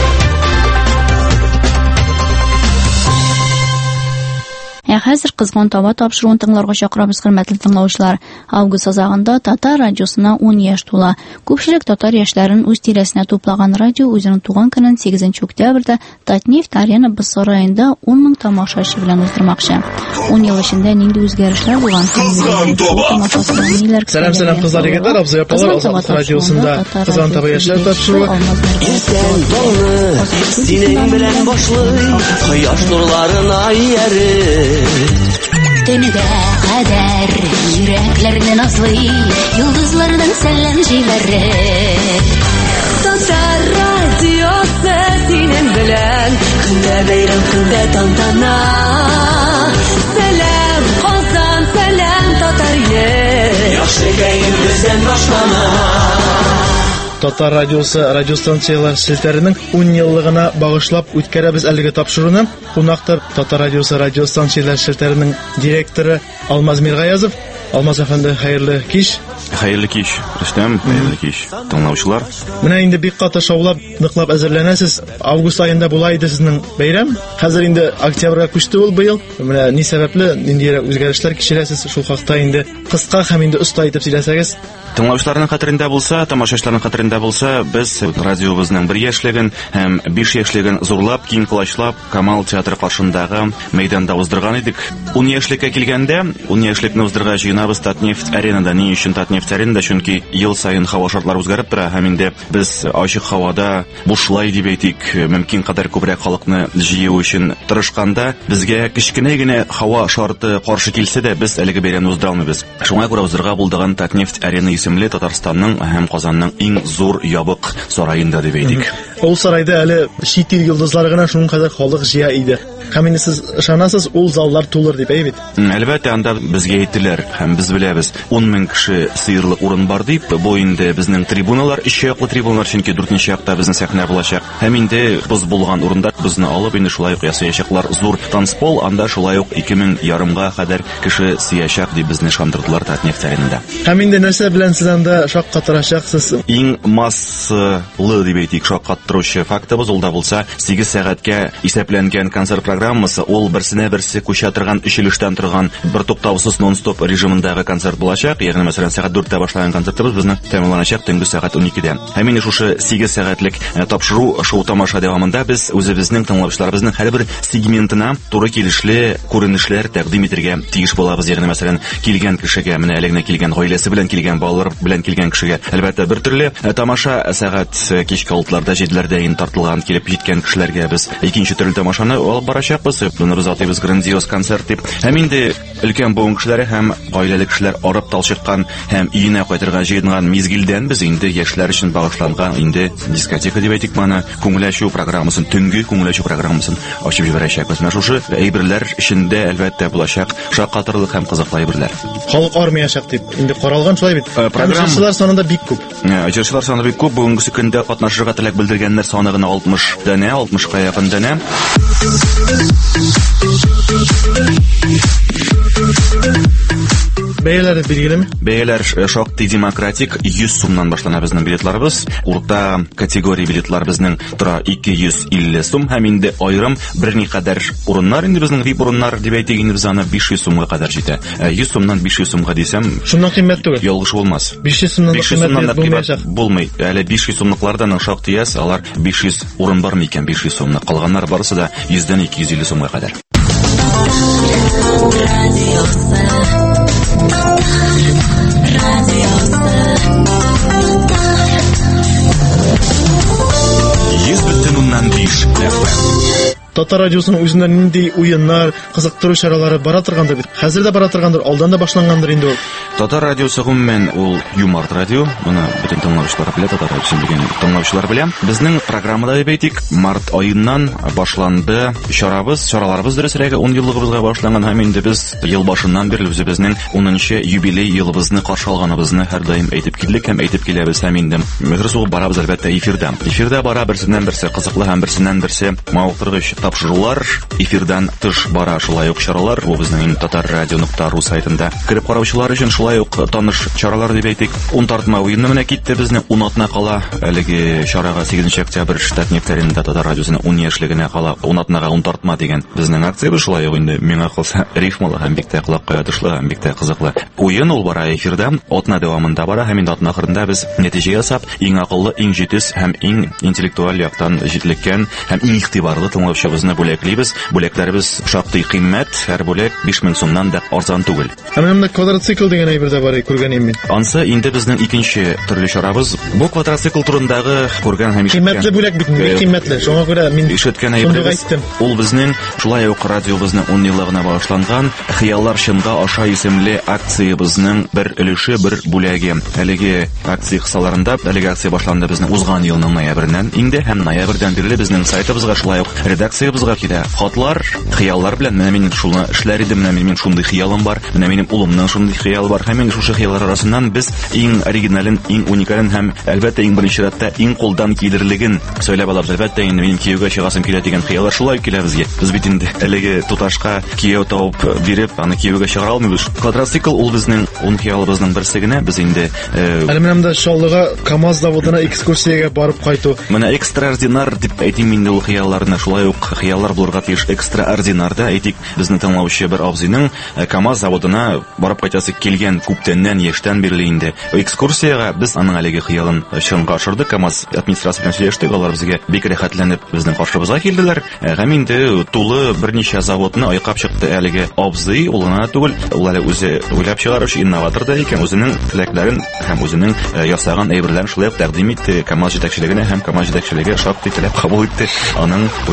Ә хәзер кызган таба тапшыруын тыңларга чакырабыз, хөрмәтле тыңлаучылар. Август азагында Татар радиосына ун яшь тула. Күпчелек татар яшьләрен үз тирәсенә туплаган радио үзенең туган көнен сигезенче октябрьдә Татнефть арена сараенда ун мең тамашачы белән уздырмакчы. ун ел эчендә нинди үзгәрешләр булган? Сәлам, сәлам кызлар, егетләр, абзый апалар, Азатлык радиосында кызган таба яшьләр тапшыруы. Синең белән башлый кояш нурларына ияреп. Төнегә кадәр йөрәкләрне назлый, йолдызларның сәлам җиләре. Татар радиосы синең белән, көндә бәйрәм, көндә тантана. Сәлам Казан, сәлам татар иле, яхшы кәен бездән башлана. Татар радиосы радиостанциялар селтәренең ун еллыгына багышлап үткәрәбез әлеге тапшыруны. Кунакта Татар радиосы радиостанциялар селтәренең директоры Алмаз Миргаязов. Алмаз әфәнде, хәерле кич. Хәерле кич, Рөстәм, хәерле кич. Тыңлаучылар. Менә инде бик каты шаулап, ныклап әзерләнәсез. Август айында була иде сезнең бәйрәм. Хәзер инде октябрьгә күчте ул быел. Менә ни сәбәпле, нинди үзгәрешләр кичерәсез? Шул хакта инде кыска һәм инде оста итеп сөйләсәгез. Тыңлаучыларның хәтерендә булса, тамашачыларның хәтерендә булса, без радиобызның бер яшьлеген һәм биш яшьлеген зурлап, киң кылачлап, Камал театры каршындагы мәйданда уздырган идек. ун яшьлеккә килгәндә, ун яшьлекне уздырырга җыенабыз Татнефть аренада. Ни өчен Татнефть аренада? Чөнки ел саен һава шартлары үзгәреп тора һәм инде без ачык һавада бушлай дип әйтик, мөмкин кадәр күбрәк халыкны җыю өчен тырышканда, безгә кичкенә генә һава шарты каршы килсә дә, без әлеге бәйрәмне уздыра алмыйбыз. Шуңа күрә уздырырга булдыган Татнефть арена исемле Татарстанның һәм Казанның иң зур ябык сараенда дип әйтик. Ул сарайда әле чит ил йолдызлары гына шуның кадәр халык җыя иде. Һәм инде сез ышанасыз, ул заллар тулыр дип әйбит. Әлбәттә, анда безгә әйттеләр һәм һәм без беләбез, ун мең кеше сыерлык урын бар дип, бу инде безнең трибуналар, өч яклы трибуналар, чөнки дүртенче якта безнең сәхнә булачак. Һәм инде без булган урында безне алып инде шулай ук ясаячаклар зур танцпол, анда шулай ук ике мең ярымга кадәр кеше сиячак дип безне ышандырдылар Татнефть аренада. Һәм инде нәрсә белән сез анда шаккатырачаксыз? Иң массалы дип әйтик шаккаттыручы фактыбыз ул да булса сигез сәгатькә исәпләнгән концерт программасы, ул берсенә берсе күчә торган өч өлештән торган бер туктаусыз нон-стоп режимындагы концерт булачак. Ягъни мәсәлән сәгать дүрттә башлаган концертыбыз безнең тәмамланачак төнге сәгать уникедә. Һәм инде шушы сигез сәгатьлек тапшыру шоу тамаша дәвамында без үзебезнең тыңлаучыларыбызның һәрбер сегментына туры килешле күренешләр тәкъдим итәргә тиеш булабыз. Ягъни мәсәлән килгән кешегә, менә әлегә килгән гаиләсе белән килгән, балалар белән килгән кешегә әлбәттә бер төрле тамаша, сәгать кичке алтыларда, җиделәрдә ин тартылган килеп җиткән кешеләргә без икенче төрле тамашаны алып барачакбыз. Буны ризатыбыз грандиоз концерт дип. Һәм инде өлкән буын кешеләре һәм гаиләле кешеләр арып талчыккан һәм өенә кайтырга җыенган мизгилдән без инде яшьләр өчен багышланган инде дискотека дип әйтик, моны күңеләчү программасын, төнге күңеләчү программасын ачып җибәрәчәкбез. Менә шушы әйберләр эчендә әлбәттә булачак шаккатырлык һәм кызыклы әйберләр. Халык армияшак дип инде каралган шулай бит. Җырчылар санында бик күп. Җырчылар саны бик күп. Бүгенге көндә катнашырга теләк белдергәннәр саны гына алтмыш дәнә, алтмышка якын дәнә. Бәяләре билгелеме? Бәяләр шактый демократик, йөз сумнан башлана безнең билетларыбыз. Урта категория билетлар безнең тора ике йөз илле сум, һәм инде аерым берникадәр урыннар, инде безнең вип урыннар дип әйтик, инде без аны биш йөз сумга кадәр җитә. йөз сумнан биш йөз сумга дисәм, шуннан кыйммәт түгел. Ялгыш булмас. биш йөз сумнан кыйммәт булмый. Әле биш йөз сумлыклардан шактый яс, алар биш йөз урын бармы икән биш йөз сумны. Калганнар барысы да йөздән ике йөз илле сумга кадәр. Татар радиосының үзендә нинди уеннар, кызыктыру чаралары бара торгандыр бит. Хәзер дә бара торгандыр, алдан да башлангандыр инде ул. Татар радиосы гомумән ул юмор радио. Моны бөтен тыңлаучылар белә, Татар радиосын белгән тыңлаучылар белә. Безнең программада дип әйтик, март аеннан башланды чарабыз, чараларыбыз дөресрәге ун еллыгыбызга башланган һәм инде без ел башыннан бирле үзебезнең унынчы юбилей елыбызны каршы алганыбызны һәр даим әйтеп килдек һәм әйтеп киләбез. Һәм инде мөхрисул барабыз әлбәттә эфирдә. Эфирдә бара берсеннән берсе кызыклы һәм берсеннән берсе мавыктыргыч тапшырулар, эфирдан тыш бара шулай ук чаралар. Бу безнең татар радио нокта ру сайтында кирип караучылар өчен шулай ук таныш чаралар дип әйтик. ун тартма уенны менә китте безне, ун атна кала. Әлеге чарага сигезенче октябрь Татнефть аренада Татар радиосының ун яшьлегенә кала. ун атнага ун тартма дигән безнең акциябыз шулай ук инде миңа калса рифмалы һәм бик тә кулакка төшле һәм бик тә кызыклы. Уен ул бара эфирда, атна дәвамында бара һәм инде атна ахырында без нәтиҗә ясап, иң акыллы, иң җитез һәм иң интеллектуаль яктан җитлеккән һәм иң игътибарлы тыңлаучыбызны бүләклибез. Бүләкләребез шактый кыйммәт, һәр бүләк биш мең сумнан да арзан түгел. Һәм монда квадроцикл дигән әйбер дә бар, күргәнем мин. Ансы инде безнең икенче төрле чарабыз. Бу квадроцикл турындагы күргән һәм кыйммәтле бүләк бит, бик кыйммәтле. Шуңа күрә мин ишеткән әйбербез. Ул безнең шулай ук радиобызның ун еллыгына багышланган Хыяллар чынга аша исемле акциябызның бер өлеше, бер бүләге. Әлеге акция кысаларында, әлеге акция башланды безнең узган елның ноябреннән инде һәм ноябрьдән бирле безнең сайтыбызга шулай ук редакциябызга килә хатлар, хыяллар белән. Менә мин шуны эшләр идем, менә минем шундый хыялым бар, менә минем улымның шундый хыялы бар. Һәм инде шушы хыяллар арасыннан біз иң оригинален, иң уникален һәм әлбәттә иң беренче рәттә иң қолдан килерлеген сөйләп алабыз. Әлбәттә инде минем кияүгә чыгасым килә дигән хыяллар шулай килә безгә. Без бит инде әлеге туташка кияү табып биреп, аны кияүгә чыгара алмыйбыз. Квадроцикл ул безнең ун хыялыбызның берсе генә. Без инде әле менә дә Шаллыга КамАЗ заводына экскурсиягә барып кайту. Менә экстраординар дип әйтим инде ул хыялларны. Шулай ук хыяллар булырга тиеш экстраординар да әйтик. Безнең тыңлаучы бер абзыйның КамАЗ заводына барып кайтасы килгән күптәннән яшьтән бирле инде. Экскурсиягә без аның әлеге хыялын чынга ашырдык. КамАЗ администрациясы белән сөйләштек, алар безгә бик рәхәтләнеп безнең каршыбызга килделәр. Һәм инде тулы берничә заводны айкап чыкты әлеге абзый. Ул гына түгел, ул әле үзе уйлап чыгаручы инноватор да икән. Үзенең теләкләрен һәм үзенең ясаган әйберләрен шулай ук тәкъдим итте КамАЗ җитәкчелегенә һәм КамАЗ җитәкчелеге шактый теләп кабул итте. Аның уйлап чыгарган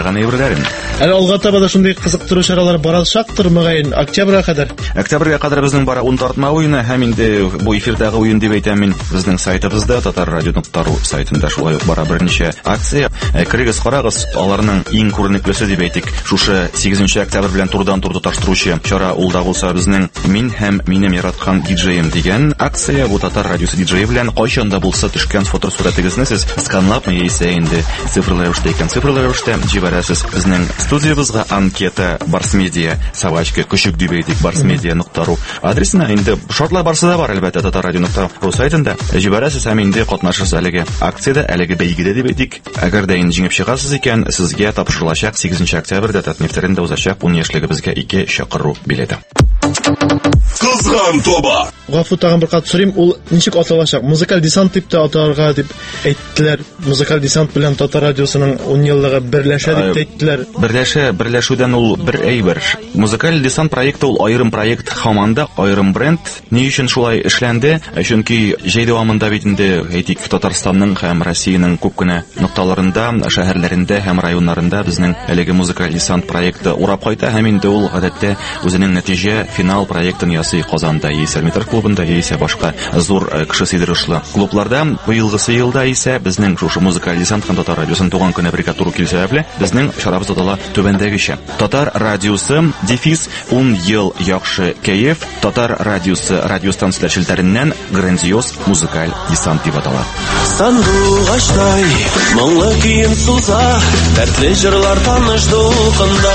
язылмаган әйберләрен. Әле алга таба да шундый кызыктыру чаралар барачактыр мөгаен октябрьгә кадәр. Октябрьгә кадәр безнең бара ун тартма уены һәм инде бу эфирдагы уен дип әйтәм мин. Безнең сайтыбызда татаррадио нокта ру сайтында шулай ук бара берничә акция. Кирегез, карагыз, аларның иң күренеклесе дип әйтик. Шушы сигезенче октябрь белән турыдан-тур тоташтыручы чара ул да булса безнең мин һәм минем яраткан диджеем дигән акция. Бу татар радиосы диджее белән кайчан да булса төшкән фотосурәтегезне сез сканлап яисә инде цифрлы рәвештә икән цифрлы рәвештә җибәрәсез. Безнең студиябызга анкета Барсмедиа собачка күчүк дип әйтик барсмедиа нокта ру адресына инде шартлар барсы да бар әлбәттә татаррадио нокта ру сайтында җибәрәсез һәм инде катнашырсыз әлеге акциядә, әлеге бәйгедә дип әйтик. Әгәр дә инде җиңеп чыгасыз икән, сезгә тапшырылачак сигезенче октябрьдә Татнефтьтәрендә узачак ун яшьлегебезгә ике чакыру билеты. Кызган тоба. Гафу тагын бер кат сорыйм, ул ничек аталачак? Музыкаль десант дип тә атарга дип әйттеләр. Музыкаль десант белән татар радиосының ун еллыгы берләшә дип әйттеләр. Берләшә, берләшүдән ул бер әйбер. Музыкаль десант проекты ул аерым проект, һаманда аерым бренд. Ни өчен шулай эшләнде? Чөнки җәй дәвамында бит инде әйтик Татарстанның һәм Россиянең күп кенә нокталарында, шәһәрләрендә һәм районнарында безнең әлеге музыкаль десант проекты урап кайта һәм инде ул гадәттә үзенең нәтиҗә финал проектын ясый Казанда, яисә Метр клубында, яисә башка зур кеше сыйдырышлы клубларда. Быелгысы елда исә безнең шушы музыкаль десант һәм татар радиосын туган көне бергә туры килсә белә, безнең чарабыз атала түбәндәгечә. Татар радиосы дефис ун ел яхшы кәеф, татар радиосы радиостанцияләр челтәреннән грандиоз музыкаль десант дип атала. Сандугачтай моңлы көен суза, дәртле җырлар таныш дулкында.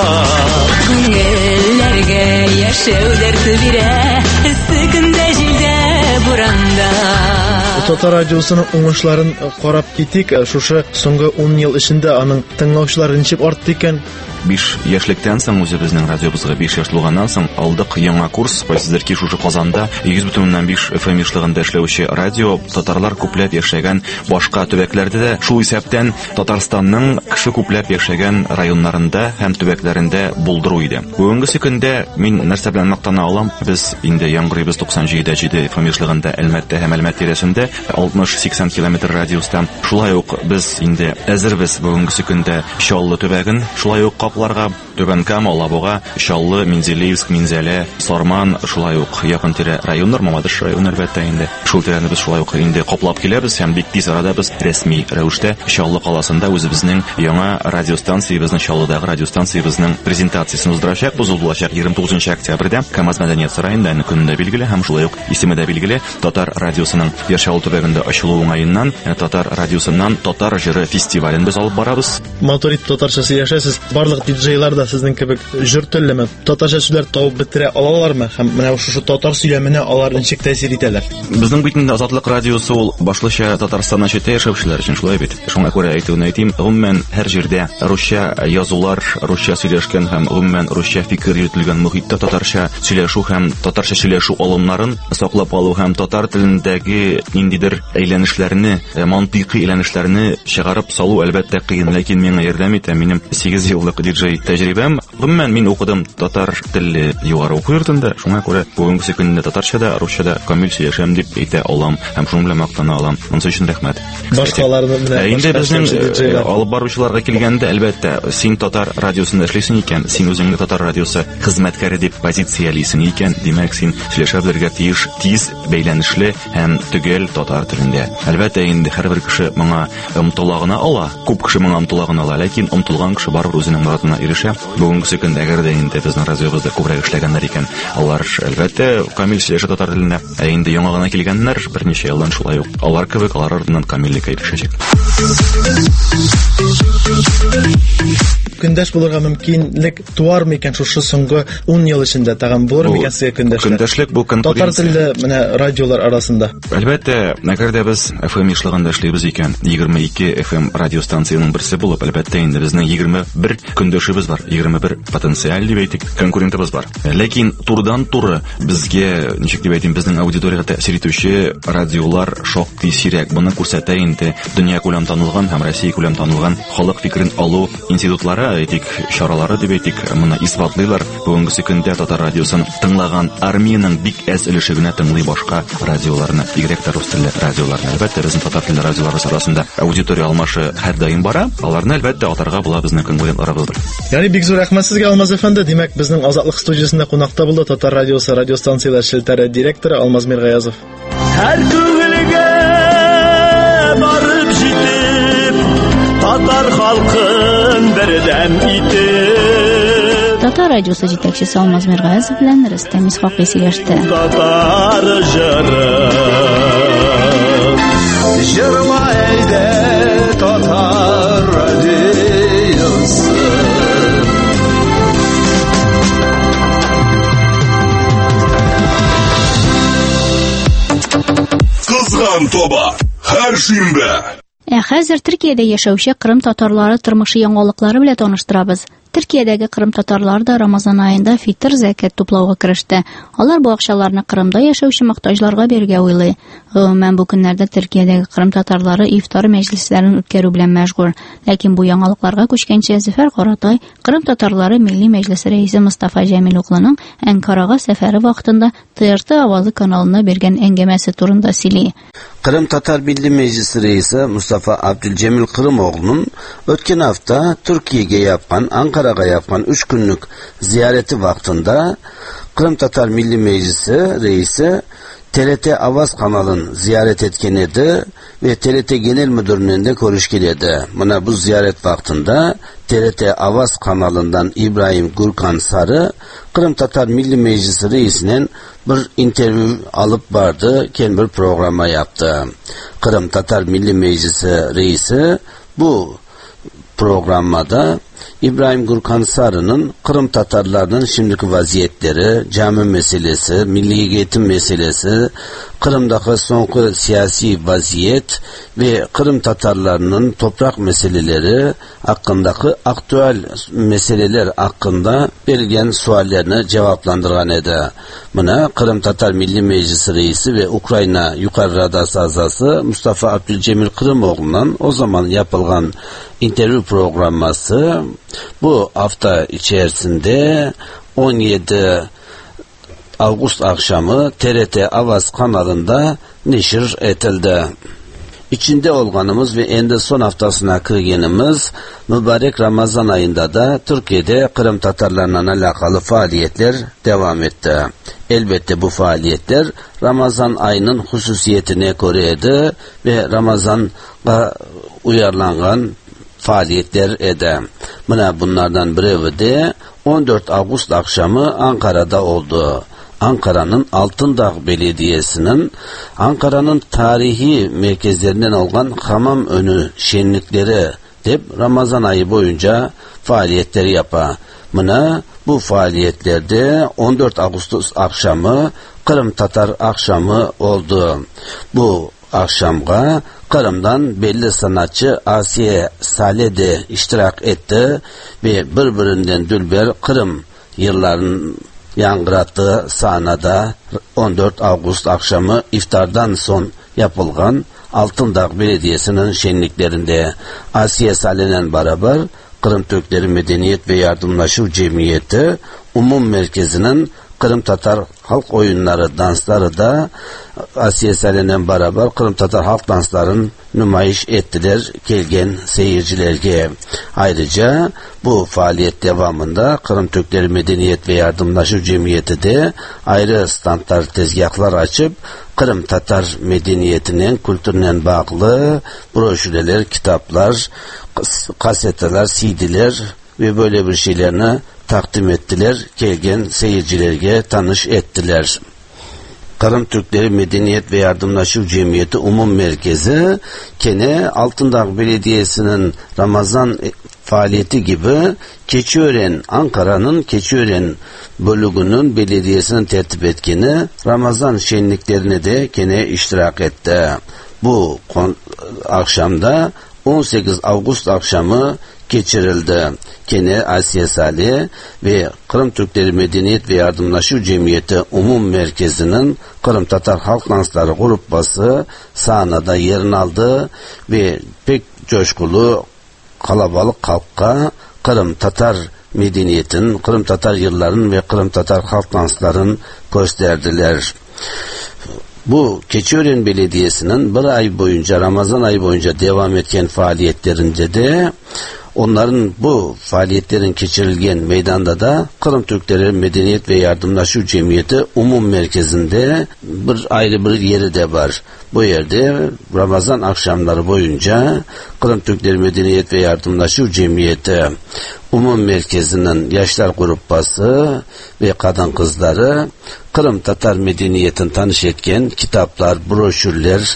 Күңелләргә яшәү дәрте бирә, эссе көндә җилдә буранда. Татар радиосының уңышларын карап китик. Шушы соңгы ун ел эчендә аның тыңлаучылары ничек артты икән? биш яшьлектән соң үзе безнең радиобызга биш яшь тулганнан соң алдык яңа курс. Кайсыдыр ки шушы Казанда йөз бөтен уннан биш эф эм эшлегендә эшләүче радио татарлар күпләп яшәгән башка төбәкләрдә дә шул исәптән Татарстанның кеше күпләп яшәгән районнарында һәм төбәкләрендә булдыру иде. Бүгенге көндә мин нәрсә белән мактана алам? Без инде яңгырыйбыз туксан җиде дә җиде эф эм эшлегендә Әлмәттә һәм Әлмәт тирәсендә алтмыш-сиксән километр радиустан. Шулай ук без инде әзербез бүгенге көндә Чаллы төбәген, шулай ук Капларга, Түбән Кама, Алабуга, Чаллы, Мензелиевск, Минзәлә, Сарман, шулай ук якын тирә районнар, Мамадыш районы әлбәттә инде. Шул тирәне без шулай ук инде каплап киләбез һәм бик тиз арада без рәсми рәвештә Чаллы каласында үзебезнең яңа радиостанциябызның, Чаллыдагы радиостанциябызның презентациясын уздырачак. Бу булачак егерме тугызынчы октябрьдә Камаз мәдәният сараенда, көнендә билгеле һәм шулай ук исеме дә билгеле. Татар радиосының Яшәү төбәгендә ачылу уңаеннан Татар радиосыннан Татар җыры фестивален без алып барабыз. Моторит татарчасы яшәсез. Барлык диджейлар да сезнең кебек җыр теллеме, татарча сүзләр табып бетерә алалармы? Һәм менә шушы татар сөйләменә алар ничек тәэсир итәләр? Безнең бит инде Азатлык радиосы ул башлыча Татарстаннан читтә яшәүчеләр өчен шулай бит. Шуңа күрә әйтүне әйтим, гомумән һәр җирдә русча язулар, русча сөйләшкән һәм гомумән русча фикер йөртелгән мөхиттә татарча сөйләшү һәм татарча сөйләшү алымнарын саклап алу һәм татар телендәге ниндидер әйләнешләрне, мантыйкый әйләнешләрне чыгарып салу әлбәттә кыен, ләкин миңа ярдәм итә. Минем сигез еллык диджей тәҗрибәм. Гомумән мин укыдым татар телле югары уку йортында. Шуңа күрә бүгенге көндә татарчада, русчада камил сөйләшәм дип әйтә алам һәм шуның белән мактана алам. Моның өчен рәхмәт. Башкаларны белән инде безнең алып баручыларга килгәндә, әлбәттә, син татар радиосында эшлисең икән, син үзеңне татар радиосы хезмәткәре дип позициялисең икән, димәк син сөйләшә белергә тиеш, тиз, бәйләнешле һәм төгәл татар телендә. Әлбәттә, инде һәрбер кеше моңа омтыла гына ала, күп кеше моңа омтыла гына ала, ләкин омтылган кеше барыбер үзенең моратына ирешә. Бүгенге көндә әгәр дә инде безнең радиобызда күбрәк эшләгәннәр икән, алар әлбәттә камил сөйләшә татар телендә. Ә инде яңа гына килгәннәр берничә елдан шулай ук алар кебек алар артыннан камиллеккә ирешәчәк. Көндәш булырга мөмкинлек туармы икән шушы соңгы ун ел эчендә? Тагын булырмы икән сезгә көндәшлек? Көндәшлек бу конкуренция. Татар телле менә радиолар арасында. Әлбәттә, әгәр дә без эф эм эшлегендә эшлибез икән, егерме ике эф эм радиостанцияның берсе булып, әлбәттә инде безнең егерме бер көндәшебез бар, егерме бер потенциаль дип әйтик, конкурентыбыз бар. Ләкин турыдан-туры безгә, ничек дип әйтим, безнең аудиториягә тәэсир итүче радиолар шактый сирәк. Буны күрсәтә инде дөнья күләм танылган һәм Россия күләм танылган халык фикерен алу институтлары әйтик, чаралары дип әйтик, моны исбатлыйлар. Бүгенге көндә Татар радиосын тыңлаган армиянең бик әз өлешегенә тыңлый башка радиоларны, бигрәк тә рус телле радиоларны. Әлбәттә, безнең татар телле радиолары арасында аудитория алмашы һәр даим бара. Аларны әлбәттә атарга була безнең конкурентларыбыз. Яни бик зур рәхмәт сезгә, Алмаз әфәнде. Димәк, безнең Азатлык студиясында кунакта булды Татар радиосы радиостанцияләр шелтәре директоры Алмаз Миргаязов. Һәр күңелгә барып җитеп, татар халкын бердәм итеп. Татар радиосы җитәкчесе Алмаз Миргаязов белән Рөстәм Исхакый сөйләште. Татар җыры җырла әйдә Татар радиосы. Кызган тоба һәр шимбә. Ә хәзер Төркиядә яшәүче Кырым татарлары тормышы яңалыклары белән таныштырабыз. Төркиядәге Кырым татарлары да Рамазан аенда фитр зәкят туплауга кереште. Алар бу акчаларны Кырымда яшәүче мохтаҗларга бирергә уйлый. Гомумән бу көннәрдә Төркиядәге Кырым татарлары ифтар мәҗлесләрен үткәрү белән мәшгуль. Ләкин бу яңалыкларга күчкәнче Зөфәр Каратай Кырым татарлары милли мәҗлесе рәисе Мустафа Җәмил углының Әнкарага сәфәре вакытында Т Р Т авазы каналына бергән әңгәмәсе турында сөйли. Kırım Tatar Milli Meclisi Reisi Mustafa Abdülcemil Kırımoğlu'nun ötken hafta Türkiye'ye yapkan, Ankara'ya yapkan üç günlük ziyareti vaktinde Kırım Tatar Milli Meclisi Reisi T R T Avaz kanalını ziyaret etken edi ve T R T Genel Müdürlüğü'nün de görüşken edi. Buna bu ziyaret vaktinde T R T Avaz kanalından İbrahim Gürkan Sarı Kırım Tatar Milli Meclisi Reisi'nin bir interview alıp vardı, kendi bir programa yaptı. Kırım Tatar Milli Meclisi Reisi bu programda İbrahim Gürkan Sarı'nın Kırım Tatarlarının şimdiki vaziyetleri, cami meselesi, milli eğitim meselesi, Kırım'daki sonki siyasi vaziyet ve Kırım Tatarlarının toprak meseleleri hakkındaki aktüel meseleler hakkında verilgen suallerini cevaplandırgan edi. Buna Kırım Tatar Milli Meclisi Reisi ve Ukrayna Yukarı Radası azası Mustafa Abdülcemil Kırımoğlu'ndan o zaman yapılgan interview programması bu hafta içerisinde on yedi Ağustos akşamı T R T Avaz kanalında neşir etildi. İçinde olganımız ve en de son haftasına kırgenimiz mübarek Ramazan ayında da Türkiye'de Kırım Tatarlarına alakalı faaliyetler devam etti. Elbette bu faaliyetler Ramazan ayının hususiyetine koruydu ve Ramazan'a uyarlanan faaliyetler ede. Buna bunlardan biri de on dört Ağustos akşamı Ankara'da oldu. Ankara'nın Altındağ Belediyesi'nin Ankara'nın tarihi merkezlerinden olan Hamam Önü şenlikleri deyip Ramazan ayı boyunca faaliyetleri yapar. Buna bu faaliyetlerde on dört Ağustos akşamı Kırım Tatar akşamı oldu. Bu akşamga Kırım'dan belli sanatçı Asiye Saleh de iştirak etti ve birbirinden dülber Kırım yıllarının yankırattığı sahnada on dört Ağustos akşamı iftardan son yapılgan Altındağ Belediyesi'nin şenliklerinde Asiye Saleh'le beraber Kırım Türkleri Medeniyet ve Yardımlaşma Cemiyeti Umum Merkezi'nin Kırım Tatar halk oyunları, dansları da Asiye Saleh'le beraber Kırım Tatar halk danslarını nümayiş ettiler gelgen seyircilerge. Ayrıca bu faaliyet devamında Kırım Türkleri Medeniyet ve Yardımlaşma Cemiyeti de ayrı standlar, tezgahlar açıp Kırım Tatar medeniyetinin, kültürüne bağlı broşürler, kitaplar, kasetler, C D'ler ve böyle bir şeylerini takdim ettiler. Gelgen seyircilerge tanış ettiler. Kırım Türkleri Medeniyet ve Yardımlaşma Cemiyeti Umum Merkezi kene Altındağ Belediyesi'nin Ramazan faaliyeti gibi Keçiören, Ankara'nın Keçiören bölüğünün belediyesinin tertip etkeni Ramazan şenliklerine de kene iştirak etti. Bu akşamda on sekiz Ağustos akşamı geçirildi. Kene Asiye Saleh ve Kırım Türkleri Medeniyet ve Yardımlaşma Cemiyeti Umum Merkezi'nin Kırım Tatar Halk Dansları grupbası sahnada yerini aldı ve pek coşkulu kalabalık halka Kırım Tatar medeniyetin, Kırım Tatar yılların ve Kırım Tatar halk dansların gösterdiler. Bu Keçiören Belediyesi'nin bir ay boyunca, Ramazan ayı boyunca devam etken faaliyetlerinde de onların bu faaliyetlerin geçirilgen meydanda da Kırım Türkleri Medeniyet ve Yardımlaşma Cemiyeti Umum Merkezi'nde bir ayrı bir yeri de var. Bu yerde Ramazan akşamları boyunca Kırım Türkleri Medeniyet ve Yardımlaşma Cemiyeti Umum Merkezi'nin yaşlar grupası ve kadın kızları Kırım Tatar medeniyetini tanış etken kitaplar, broşürler,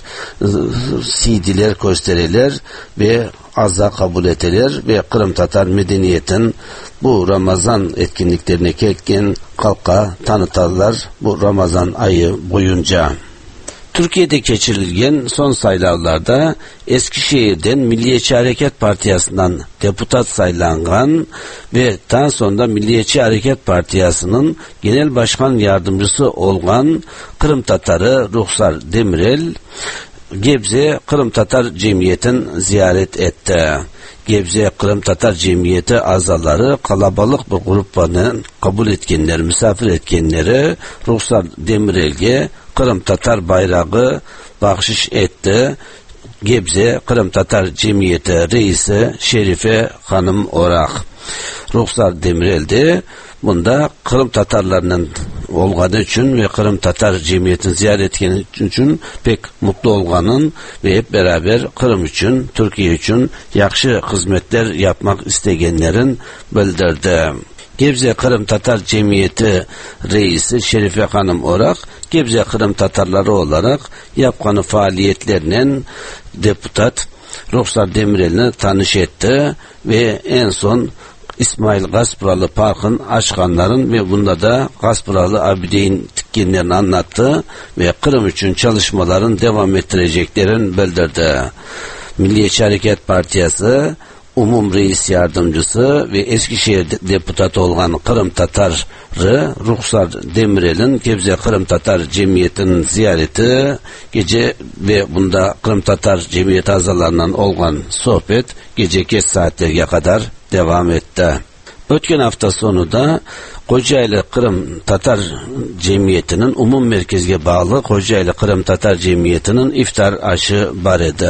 C D'ler gösterirler ve azza kabul etilir ve Kırım Tatar medeniyetin bu Ramazan etkinliklerine gelken halka tanıtarlar bu Ramazan ayı boyunca. Türkiye'de geçirilgen son sayılarda Eskişehir'den Milliyetçi Hareket Partiyası'ndan deputat sayılan ve daha sonra Milliyetçi Hareket Partiyası'nın genel başkan yardımcısı olan Kırım Tatarı Ruhsar Demirel Gebze Kırım Tatar Cemiyeti'ni ziyaret etti. Gebze Kırım Tatar Cemiyeti azaları kalabalık bir gruplarını kabul etkenleri, misafir etkenleri Ruhsar Demirel'e Kırım Tatar bayrağı bahşiş etti. Gebze Kırım Tatar Cemiyeti reisi Şerife Hanım Orak. Ruhsar Demirel'de bunda Kırım Tatarlarının olganı için ve Kırım Tatar Cemiyeti'ni ziyaret ettiği için pek mutlu olganın ve hep beraber Kırım için, Türkiye için yakşı hizmetler yapmak isteyenlerin bildirdi. Gebze Kırım Tatar Cemiyeti reisi Şerife Hanım Orak, Gebze Kırım Tatarları olarak yapkanı faaliyetlerinin deputat Ruhsar Demirel'ini tanış etti ve en son İsmail Gaspıralı Park'ın açkanların ve bunda da Gaspıralı Abide'nin dikkenlerini anlattı ve Kırım için çalışmaların devam ettireceklerini bildirdi. Milliyetçi Hareket Partiyası Umum Reis Yardımcısı ve Eskişehir deputatı olan Kırım Tatarı Ruhsar Demirel'in Gebze Kırım Tatar Cemiyeti'nin ziyareti gece ve bunda Kırım Tatar Cemiyeti azalarından olan sohbet gece geç saatlerine kadar devam etti. Ötken hafta sonu da Kocaeli Kırım Tatar Cemiyeti'nin umum merkezine bağlı Kocaeli Kırım Tatar Cemiyeti'nin iftar aşı var idi.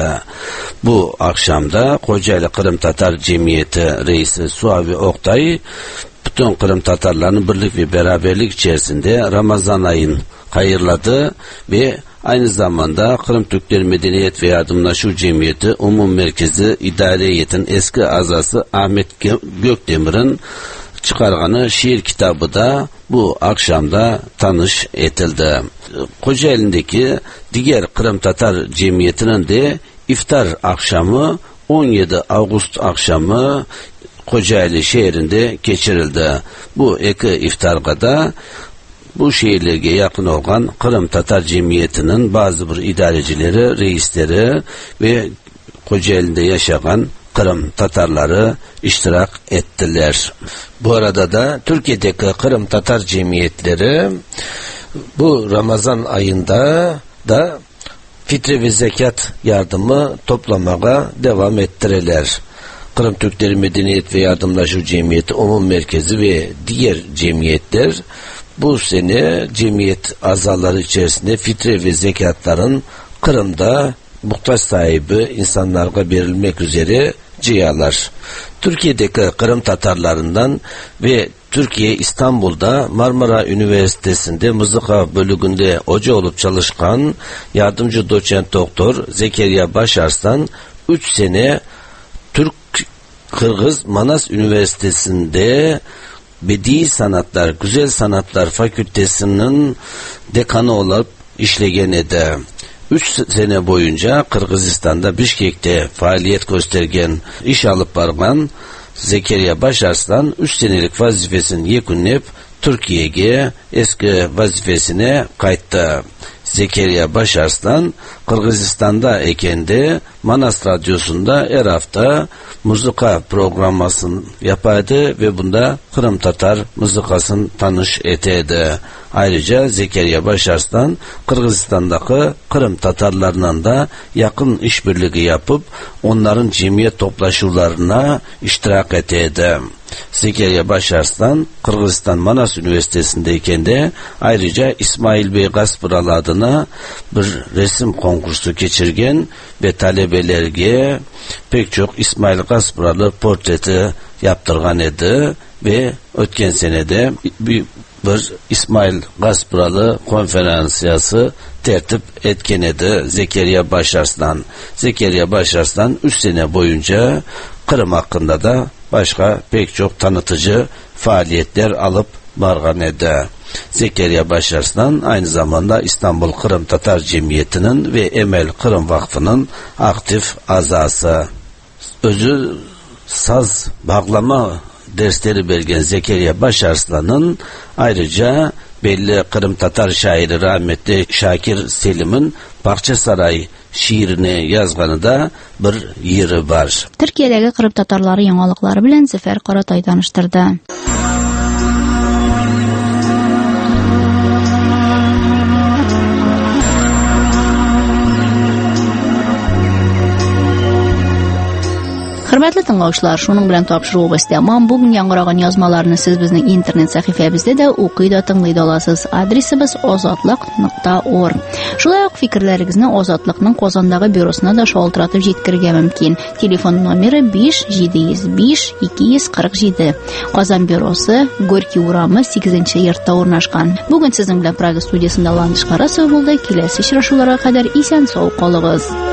Bu akşamda Kocaeli Kırım Tatar Cemiyeti reisi Suavi Oktay bütün Kırım Tatarlarının birlik ve beraberlik içerisinde Ramazan ayını hayırladı ve aynı zamanda Kırım Türkleri Medeniyet ve Yardımlaşma Cemiyeti Umum Merkezi İdare Heyeti'nin eski azası Ahmet Gökdemir'in çıkarganı şiir kitabı da bu akşamda tanış etildi. Kocaeli'ndeki diğer Kırım Tatar Cemiyeti'nin de iftar akşamı on yedi Ağustos akşamı Kocaeli şehrinde geçirildi. Bu iki iftarga da bu şehirlerge yakın olan Kırım Tatar Cemiyeti'nin bazı bir idarecileri, reisleri ve Kocaeli'nde yaşayan Kırım Tatarları iştirak ettiler. Bu arada da Türkiye'deki Kırım Tatar cemiyetleri bu Ramazan ayında da fitre ve zekat yardımı toplamaya devam ettirirler. Kırım Türkleri Medeniyet ve Yardımlaşma Cemiyeti Umum Merkezi ve diğer cemiyetler bu sene cemiyet azaları içerisinde fitre ve zekatların Kırım'da muhtaç sahibi insanlara verilmek üzere ciyalar. Türkiye'deki Kırım Tatarlarından ve Türkiye İstanbul'da Marmara Üniversitesi'nde mızıka bölümünde hoca olup çalışkan yardımcı doçent doktor Zekeriya Başarslan üç sene Türk Kırgız Manas Üniversitesi'nde Bedi Sanatlar, Güzel Sanatlar Fakültesinin dekanı olup işlegen ede. Üç sene boyunca Kırgızistan'da Bişkek'te faaliyet göstergen, iş alıp bargan Zekeriya Başarslan üç senelik vazifesini yekunlep Türkiye'ye eski vazifesine kayıttı. Zekeriya Başarslan Kırgızistan'da ekende Manas Radyosu'nda her hafta müzika programmasını yapardı ve bunda Kırım Tatar müzikasını tanış etedi. Ayrıca Zekeriya Başarslan Kırgızistan'daki Kırım Tatarlarla da yakın işbirliği yapıp onların cemiyet toplaşularına iştirak etedi. Zekeriya Başarslan Kırgızistan Manas Üniversitesi'ndeyken de ayrıca İsmail Bey Gaspıral adına bir resim konkursu geçirgen ve talebelerge pek çok İsmail Gaspıral'ı portreti yaptırgan edi ve ötken senede bir, bir İsmail Gaspıralı konferansiyası tertip etken edi Zekeriya Başarslan. Zekeriya Başarslan üç sene boyunca Kırım hakkında da başka pek çok tanıtıcı faaliyetler alıp bargan edi. Zekeriya Başarslan aynı zamanda İstanbul Kırım Tatar Cemiyeti'nin ve Emel Kırım Vakfı'nın aktif azası. Özü saz bağlama dersleri vergen Zekeriya Başarslan'ın ayrıca belli Kırım Tatar şairi rahmetli Şakir Selim'in Bahçesaray şiirini yazganı da bir yeri var. Türkiye'deki Kırım Tatarları yangalıkları bilen Zafer Karatay tanıştırdı. Hörmətli dinləyicilər, şunun bilan tapşırıq istəyəm. Bugün yanğırağan yazmalarını siz bizning internet sahifəmizdə də oxuyub tingləyə alasınız. Adresimiz ozodlik nöqtə org. Şulay uq fikirlərinizni Ozodlikning Qozondagi bürosuna da şoltiratib yetkirga mumkin. Telefon nomeri besh yetti yuz besh ikki yuz qirq yetti. Qozon bürosi Gorkiy urami sakkizinchi yurtda o'rnashgan. Bugun sizning bilan Praga studiyasida landish qarasi bo'ldi. Kelasi uchrashuvlarga qadar eson sog' qolinglar.